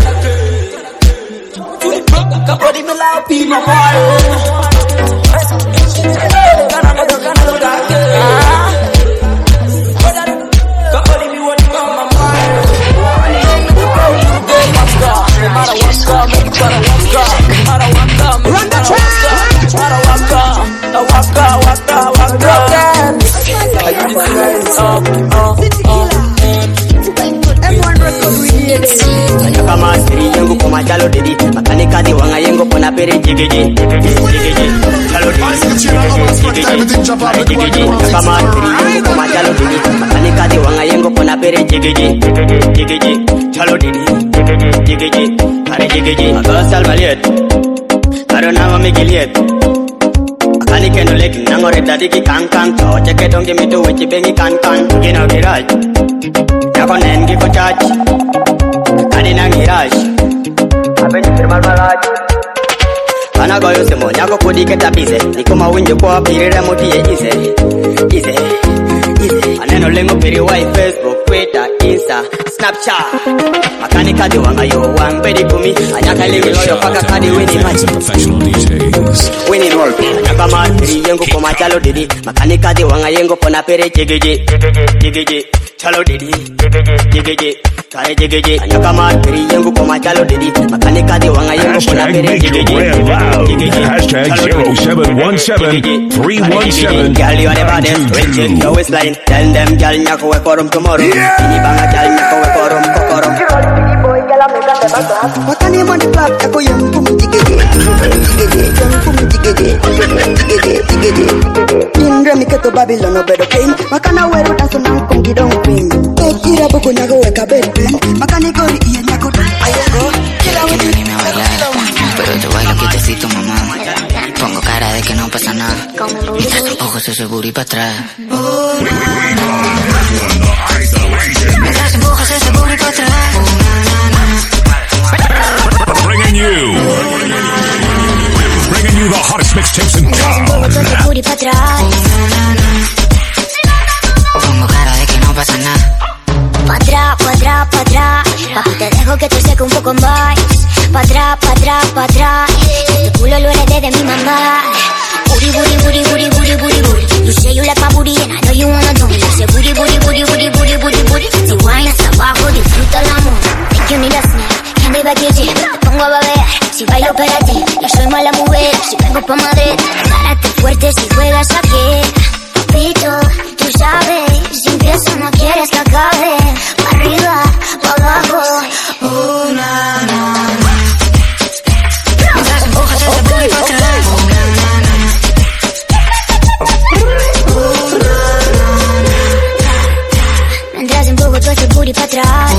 Kapodi me lao pi mamae. Edigana, me toda ke. Kapodi me wadi mamae. Mara waka, make it para waka. Mara waka, make it para waka. Mara waka, waka, waka, waka. Kama siri yengu koma jalo dedi makanika di wanga yengu kona pere jigiji jigiji jalo dedi jigiji kama siri yengu koma jalo dedi makanika di wanga yengu kona pere jigiji jigiji jalo dedi jigiji kare jigiji agosal maliet arona mami giliet makanika no leki nangore dadi ki kan kan to cheke dongi mitu wechi bengi kan kan gino giraj yako nengi ko charge Kani nang hiraj Abenye firmal malaj Kana goyo semo Nyako kodi keta bize Niko mawinjo kwa pirire moti ye ize Ize Ize Aneno lengo piri wai Facebook, Twitter, Insta, Snapchat Makani kadi wanga yo wang pedi kumi Anyaka liwi loyo paka kadi winning match Professional D Js Winning roll Anyaka matri yengo koma chalo didi Makani kadi wanga yengo kona pere jigiji Jigiji Chalo didi Jigiji Kare jigiji Anyaka matri yengo koma chalo didi Makani kadi wanga yengo kona pere jigiji Jigiji Hashtag zero seven one seven three one seven Girl you are the baddest When check your waistline Tell them girl nyako we korum tomorrow Ini banga girl nyako we korum kokorum Wakani money club, I go young boom tigede, tigede, young boom tigede, tigede, tigede. Indra mi keto Babylon no better pain. Makana weru dance na kongi don queen. Kira boko nyago weka bedpan. Makani gori iya nyago don ayego. Kila wetu pero te bailo quietecito, mamá. Pongo cara de que no pasa nada. Mientras tus ojos se booty para atrás. Mientras empujas ese booty para atrás. Bringing you, bringing you the hottest mixtapes in town. Pongo cara de que no pasa nada. Pa' atrás, pa' atrás, pa' atrás. Papi, te dejo que te seque un poco más. Pa' atrás, pa' atrás, pa' atrás. Este culo lo heredé de mi mamá. Booty, booty, booty, booty, booty, booty, booty. You say you like my booty and I know you wanna do me. You say booty, booty, booty, booty, booty, booty, booty. Si wine hasta abajo, disfruta el amor. Think you need a snack, candy baguette. Te pongo a babear, si bailo para ti. Yo soy mala mujer, si vengo pa' Madrid. Párate fuerte si juegas aquí. Papito, tú sabes, si empiezo no quieres que acabe. Pa' arriba, pa' abajo. Oh, na, na, na. Mientras empujas ese booty pa' atrás. Mientras empujo todo ese booty pa' atrás.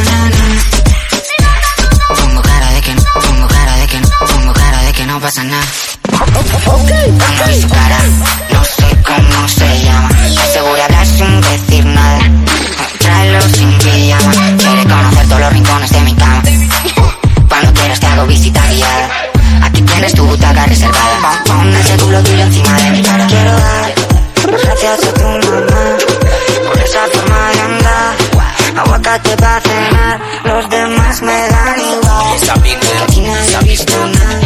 Pongo cara de que no, pongo cara de que no, pongo cara de que no pasa nada. Pongo su cara, no sé cómo se llama. Asegura hablar sin decir nada. Tráelo sin pijama. Quiere conocer todos los rincones de mi cama. Cuando quieras te hago visita guiada. Aquí tienes tu butaca reservada. Pon ese culo tuyo encima de mi cara. Quiero dar gracias a tu mamá por esa forma de andar. Aguacate pa' cenar, los demás me dan igual. Aquí nadie ha visto nada.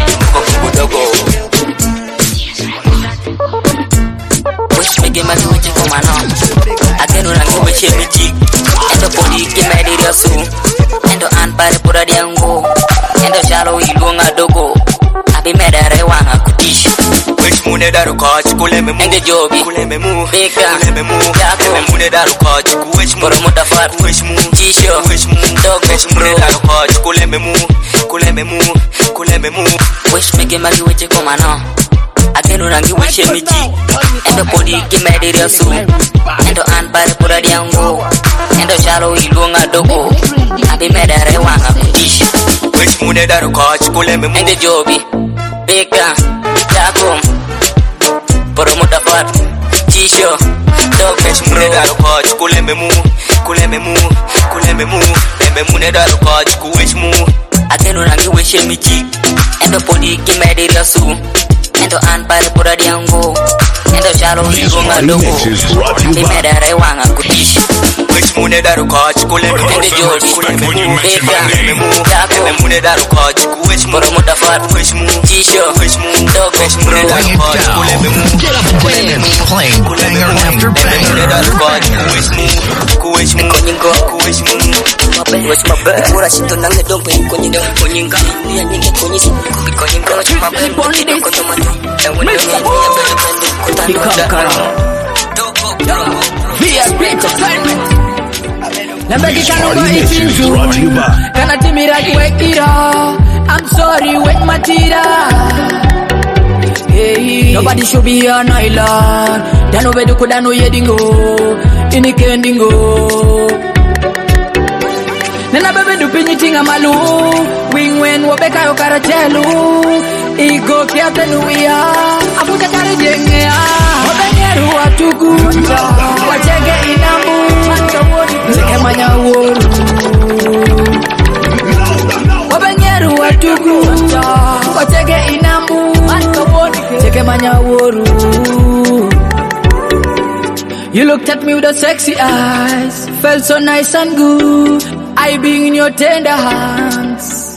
Wish me give my switch for my nom. I can run go with me cheek. And the body give me the rasu. And the hand pare pura diango. And the shallow ilunga dogo. I be mad at Rewanga Kutish. Wish mune daru coach, kule me move. And the jobi, kule me move. Beka, kule me move. Yako, kule mune daru coach, wish move. Poromuta fat, wish move. Chisho, wish move. Dog, wish mune daru coach, kule me move. Kule me move, kule me move. Wish me give my switch for my nom. I can run go with me cheek. And the body give me the rasu. And the hand pare pura diango. And the shallow ilunga dogo. I be mad at Rewanga Kutish. Wish mune daru coach, kule me move. And the jobi, Beka, Yako, Poromuta fat, Chisho, Dog, wish mune daru coach, kule me move. Kule me move, kule me move. Bembe mune daru coach, wish move. I can run go with me cheek. And the body give me the rasu. And the hand pare pura diango. And the shallow ilunga dogo. I be mad at Rewanga Kutish. Wish mune daru coach, kule me move. And the jobi, kule me move. Beka, Bembe move, Yako, bembe mune daru coach, wish move. Poromuta fat, wish move. Chisho, wish move. Dog, wish mune daru coach, kule me move. Get up and playing, playing banger after Bembe mune daru coach, wish move. Wish move, wish move. Wish my bad. Pura shito nange dompe konyinga konyinga. Niya nyinge konyisi konyinga. Wish my bad. Only this. Mister Boy. We are great assignment. Nambaki kanungo ikinzu. Kana timira kiwekira. I'm sorry wet matira. Hey, nobody should be an island. Dano bedu kudano yedingo. Inikendingo. Nena bebe dupinyi tinga malu. Wingwen wabeka yo karatelu. Igo kiate nuia. Abuja kare jengea. Wabenyeru watukunja. Wachege inamu. Zeke manya woru. Wabenyeru watukunja. Wachege inamu. Zeke manya woru. You looked at me with those sexy eyes. Felt so nice and good. I being in your tender hands.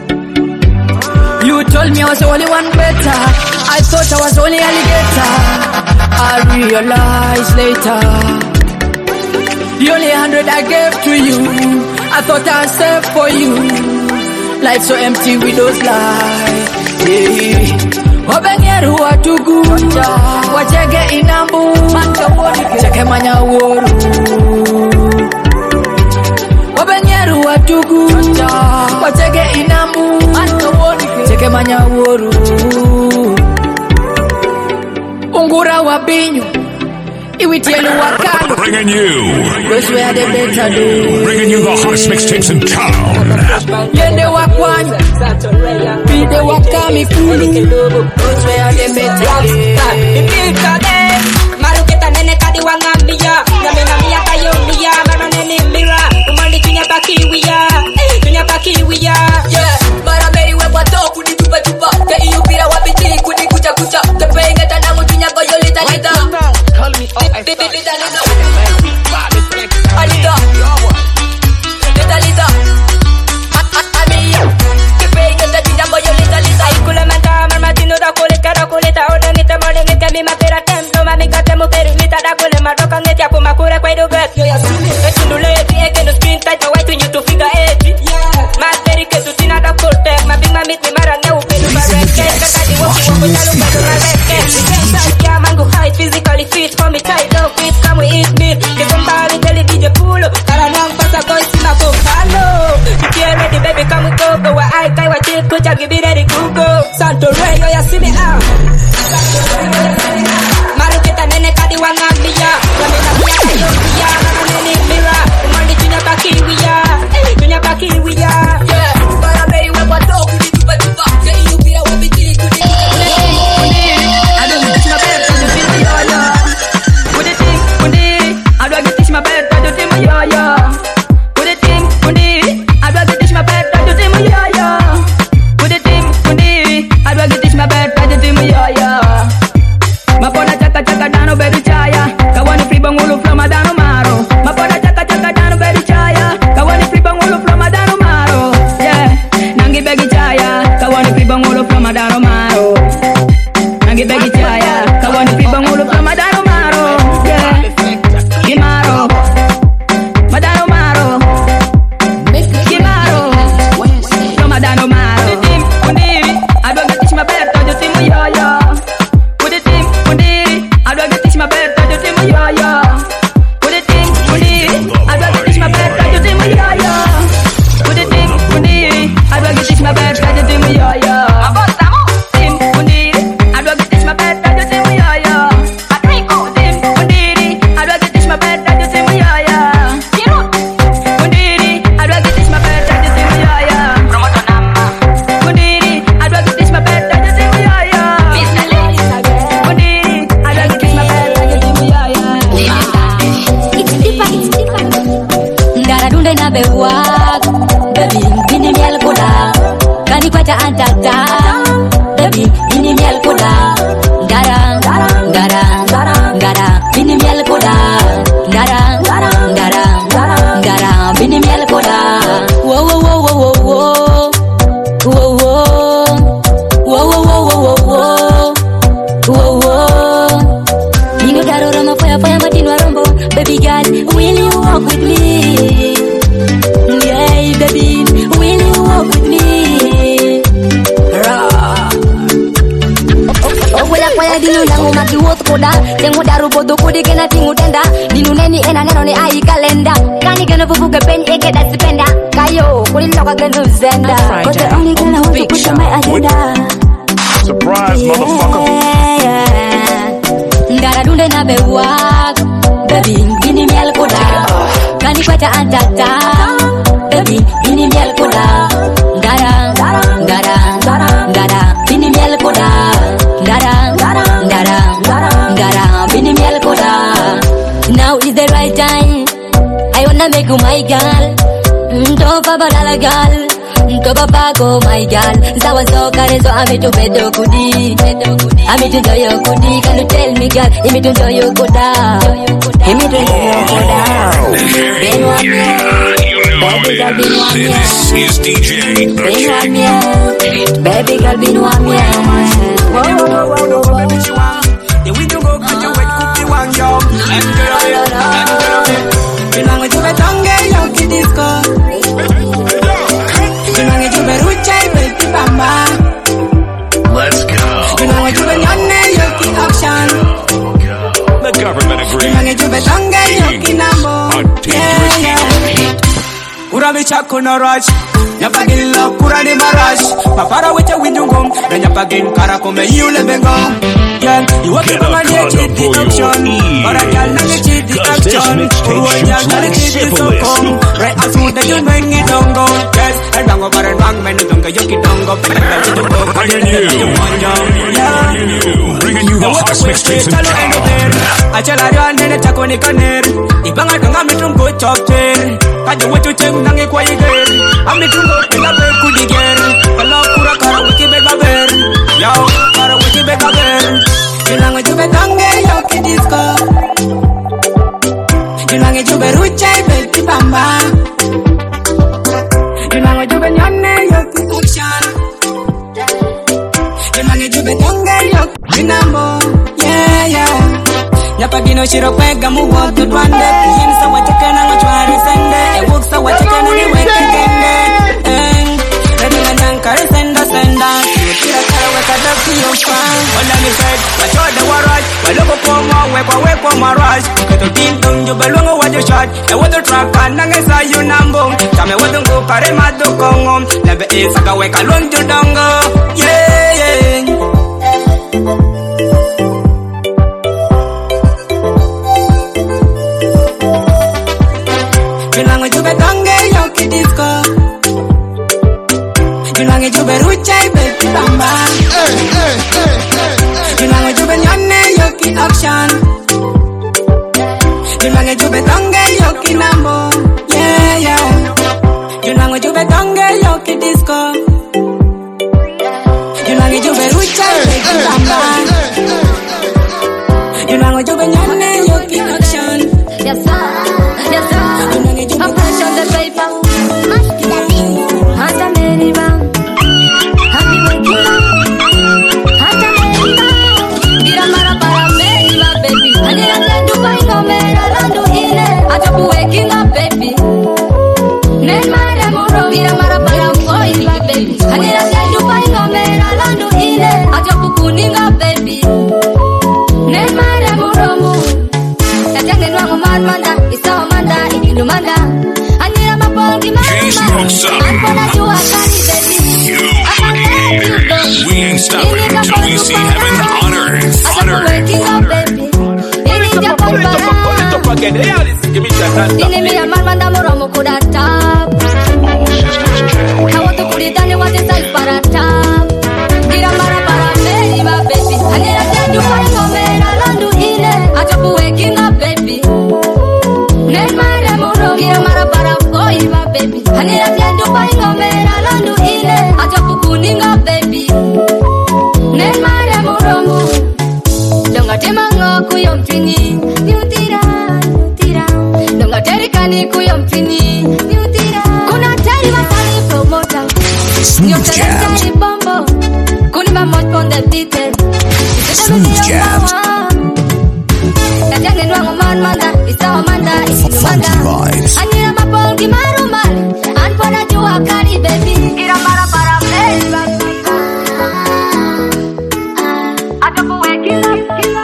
You told me I was the only one better. I thought I was only alligator. I realized later the only hundred I gave to you, I thought I saved for you. Life so empty with those lies. Yeah. Wabenyeru watugunja. Wachege inambu. Cheke manya woru. Wabenyeru watugunja. nyawuru Ungura wa binyu Iwitielu wakalu Bringing you Those where the better do Bringing you the hottest mixtapes in town. Yende wakwanya Pide wakami kulu Those where the better do Maruketa nene kadi wangambia Nyamena miya kayo miya Mara nene mira Umani tunya pakiwia Tunya pakiwia Yeah Mara mei webwa to kudi tupa tupa Te iyu pira wapiti kudi kucha kucha Te penge tanangu tunya goyo lita lita Call me up, I Lita lita lita Alita Lita lita Amiya Te penge tanangu goyo lita lita Ikule manta marmatino da koleta da koleta Ode ngita mode ngita mi mapera tem No mami kate mukeri lita da kole Madoka ngeti hapo makure kwa ido bet Yo ya sumi Etundule eti eke no screen tight No white when you to figure eighty Masteri ke tu tina da kote Ma big ma meet me mara ne upenu bareke Kata di woki wako talu kwa do mareke Yeah mango high physically fit For me tight low fit come we eat meat Ke kumbali deli D J pulo Kara nang pasa koi sima ko follow If you ready baby come we go Go wa I kai wa chip kucha give it ready Google Santo Rey yo ya see me out Maruketa nene kadi wangambia Wamena miya kayo miya Mama nene mira Umandi tunya pakiwia Tunya pakiwia Yeah Mara mei webwa to kudi tupa tupa Te iyu pira wapiti kudi I don't get my bed, I don't think yo yo. Put it in, put it. I don't get my bed, I don't think yo yo. Put it in, put it. I don't get my bed, I don't think yo yo. Put it in, put it. I don't get my bed, I don't think yo yo. Mapona chaka chaka dano baby chaya. Kawani free bangulu from Adano Maro. Mapona chaka chaka dano baby chaya. Kawani free bangulu from Adano Maro. Yeah, nangi begi chaya. Kawani free bangulu from Adano Maro. Nangi begi chaya. Kawani free bangulu from Adano Maro. Yeah, Gimaro. Madano Maro. Gimaro. From Adano Maro. Team, Kundiri. I don't get my bed, I just see yo yo. Put it in, Kundiri. I don't get my bed, I just see yo yo. Put it in, Kundiri. I don't get my bed, I just see yo yo. Put it in, Kundiri. I don't get my bed, I just see yo yo. Tim, Kundiri. I don't get my bed, I just see yo yo. Tim, Kundiri. I don't get my bed, I just see yo yo. Kundiri. I don't get my bed, I just see yo yo. Kundiri. I don't get my bed, I just see yo yo. Kundiri. I don't get my bed, I just see yo yo. It's deeper, it's deeper Ndara dunde na bewak Baby, bini miel koda Kani kwa cha antata Baby, bini miel koda Ndara, ndara, ndara Bini miel koda Ndara, ndara, ndara Bini miel koda Wo wo wo wo wo wo Wo wo Wo wo wo wo wo Wo wo Ningo daro rama faya faya matino rombo Baby girl, will you walk with me? Yeah, baby, will you walk with me? Rah. Oh, wala kwaya dinu nangu maki wot koda Tengu daru bodo kodi kena tingu tenda Dinu neni ena neno ni ai kalenda Kani gano bubuga pen eke that's penda Kayo, kuli loka gano zenda Cause the only girl I want to push on my agenda Surprise, yeah, motherfucker. Yeah. Ndara dunde na bewak Baby, bini miel koda Kani kwa cha antata Baby, bini miel koda Ndara, ndara, ndara Bini miel koda Ndara, ndara, ndara Bini miel koda Now is the right time I wanna make you my girl Ntofa balala girl Ntoba pako my girl Zawa so kare so ame to bedo kudi Ame to enjoy your kudi Can you tell me girl Ime to enjoy your koda Ime to enjoy your koda Ben wa Baby girl bin wa This is D J The Ben wa King. Baby girl bin wa Wow, wow, wow, wow, wow, baby, you want the way you go, could you wait, could you want yo? And girl, yeah, and girl, yeah. Binango jube tonge, yo, kidisco. Binango jube rucha, baby, bamba. Let's go. Binango jube nyone, yo, ki auction. The government agrees. Binango jube tonge, yo, ki nambo. A dangerous yeah, yeah. Kura mi chako no rush. Nyapagin lo kura ni marash. Papara with your window gum. Then nyapagin kara come you le bengo. Yeah, you walk up on the cheat the option. But I can't let you cheat the action. Who are you gonna cheat the so right as soon as you bring it on go. Yes, and don't go but and wrong man don't go yoki don't go. Bringing you, bringing you the hottest mixtapes in town. Achala run and attack on the corner. Ibanga tonga mitum go chop tail. Kaji wetu cheng nange kwa igel. Amitum go tela be kudiger. Kala kura kara wiki be baber. Yo, kara wiki be baber. Jinange jube tange yoki disco. Jinange jube ruche be bamba. Jinange jube nyane yoki action. Jinange jube tange yoki jinambo. Yeah, yeah. Nyapagino shiro kwega mugo to dwande. Yinsa watekena ngochwari sende. Ewuksa watekena ni weke gende. Redinga nyankari senda senda. Kira kara weka dafi yofan. Ola mi said, wachode waraj. Waloko koma wekwa wekwa maraj. Keto tintong jubelungo wajo shot. Ewoto traka nangesa yunambo. Chame wadungo kare mado kongo. Lebe isaka weka lunju dongo. Yeah, yeah. Junange jube tange yoki disco. Junange jube ruchai baby bamba. Junange jube nyane yoki action. Junange jube tange yoki nambo. Yeah, yeah. Junange jube tange yoki disco. Junange jube ruchai baby bamba. Junange jube nyane yoki action. Yes sir, yes sir. I punch on the paper. Hata meriba, happy waking up. Hata meriba, gira mara para meriba baby. Anira tendu pai no mera landu ile. Ajabu waking up baby. Nen mara muro, gira mara para meriba baby. Anira tendu pai no mera landu ile. Ajabu kuninga baby. Nen mara muro mu. Tatenge nwango madmanda, isawa manda, ikilu manda. Anira mapongi mama, anpona jua kari baby. We ain't stopping until we see heaven on earth, on earth. Waking up baby, ini dia kompara. Ini mi amar manda moromo kudatap. Hawa tu kulidani wate sai paratap. Gira mara para meri ma baby. Anira tendu pai ngomera landu ile. Ajabu waking up baby. Nen mara muro, gira mara para koi ma baby. Anira tendu pai ngomera landu ile. Ajabu kuninga baby. Nen mara muro mu. Donga temango kuyom tini. Nyutira, nyutira. Donga terikani kuyom tini. Nyutira. Kuna tari masali promoter. Smooth Jams. Bombo. Kuni mamot ponde dite. Smooth Jams. Tatenge nwango man manda, isawa manda, isilu manda. Anira mapongi marumal, anpona jua kari baby. Gira mara para meriba. Ajabu waking up.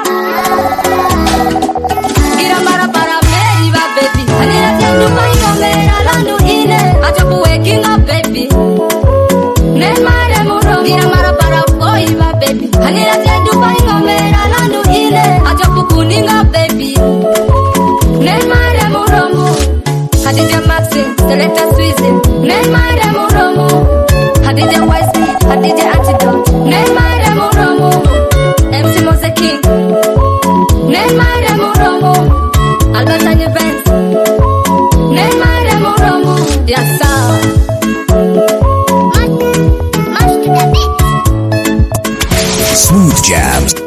Gira mara para meriba baby. Anira tendu pai ngomera landu ile. Ajabu waking up baby. Nen mara muro, gira mara para koi ma baby. Anira tendu pai ngomera landu ile. Ajabu kuninga baby. Nen mara muro mu. Hadija Maxi, Selecta Swizzle. Nen mara muro mu. Hadija Wesley, Hadija Antidote. Nen mara muro mu. M C Mose King. Nen mara muro mu. Albert Tanya Benz. Nen mara muro mu. Yes sir. Smooth Jams.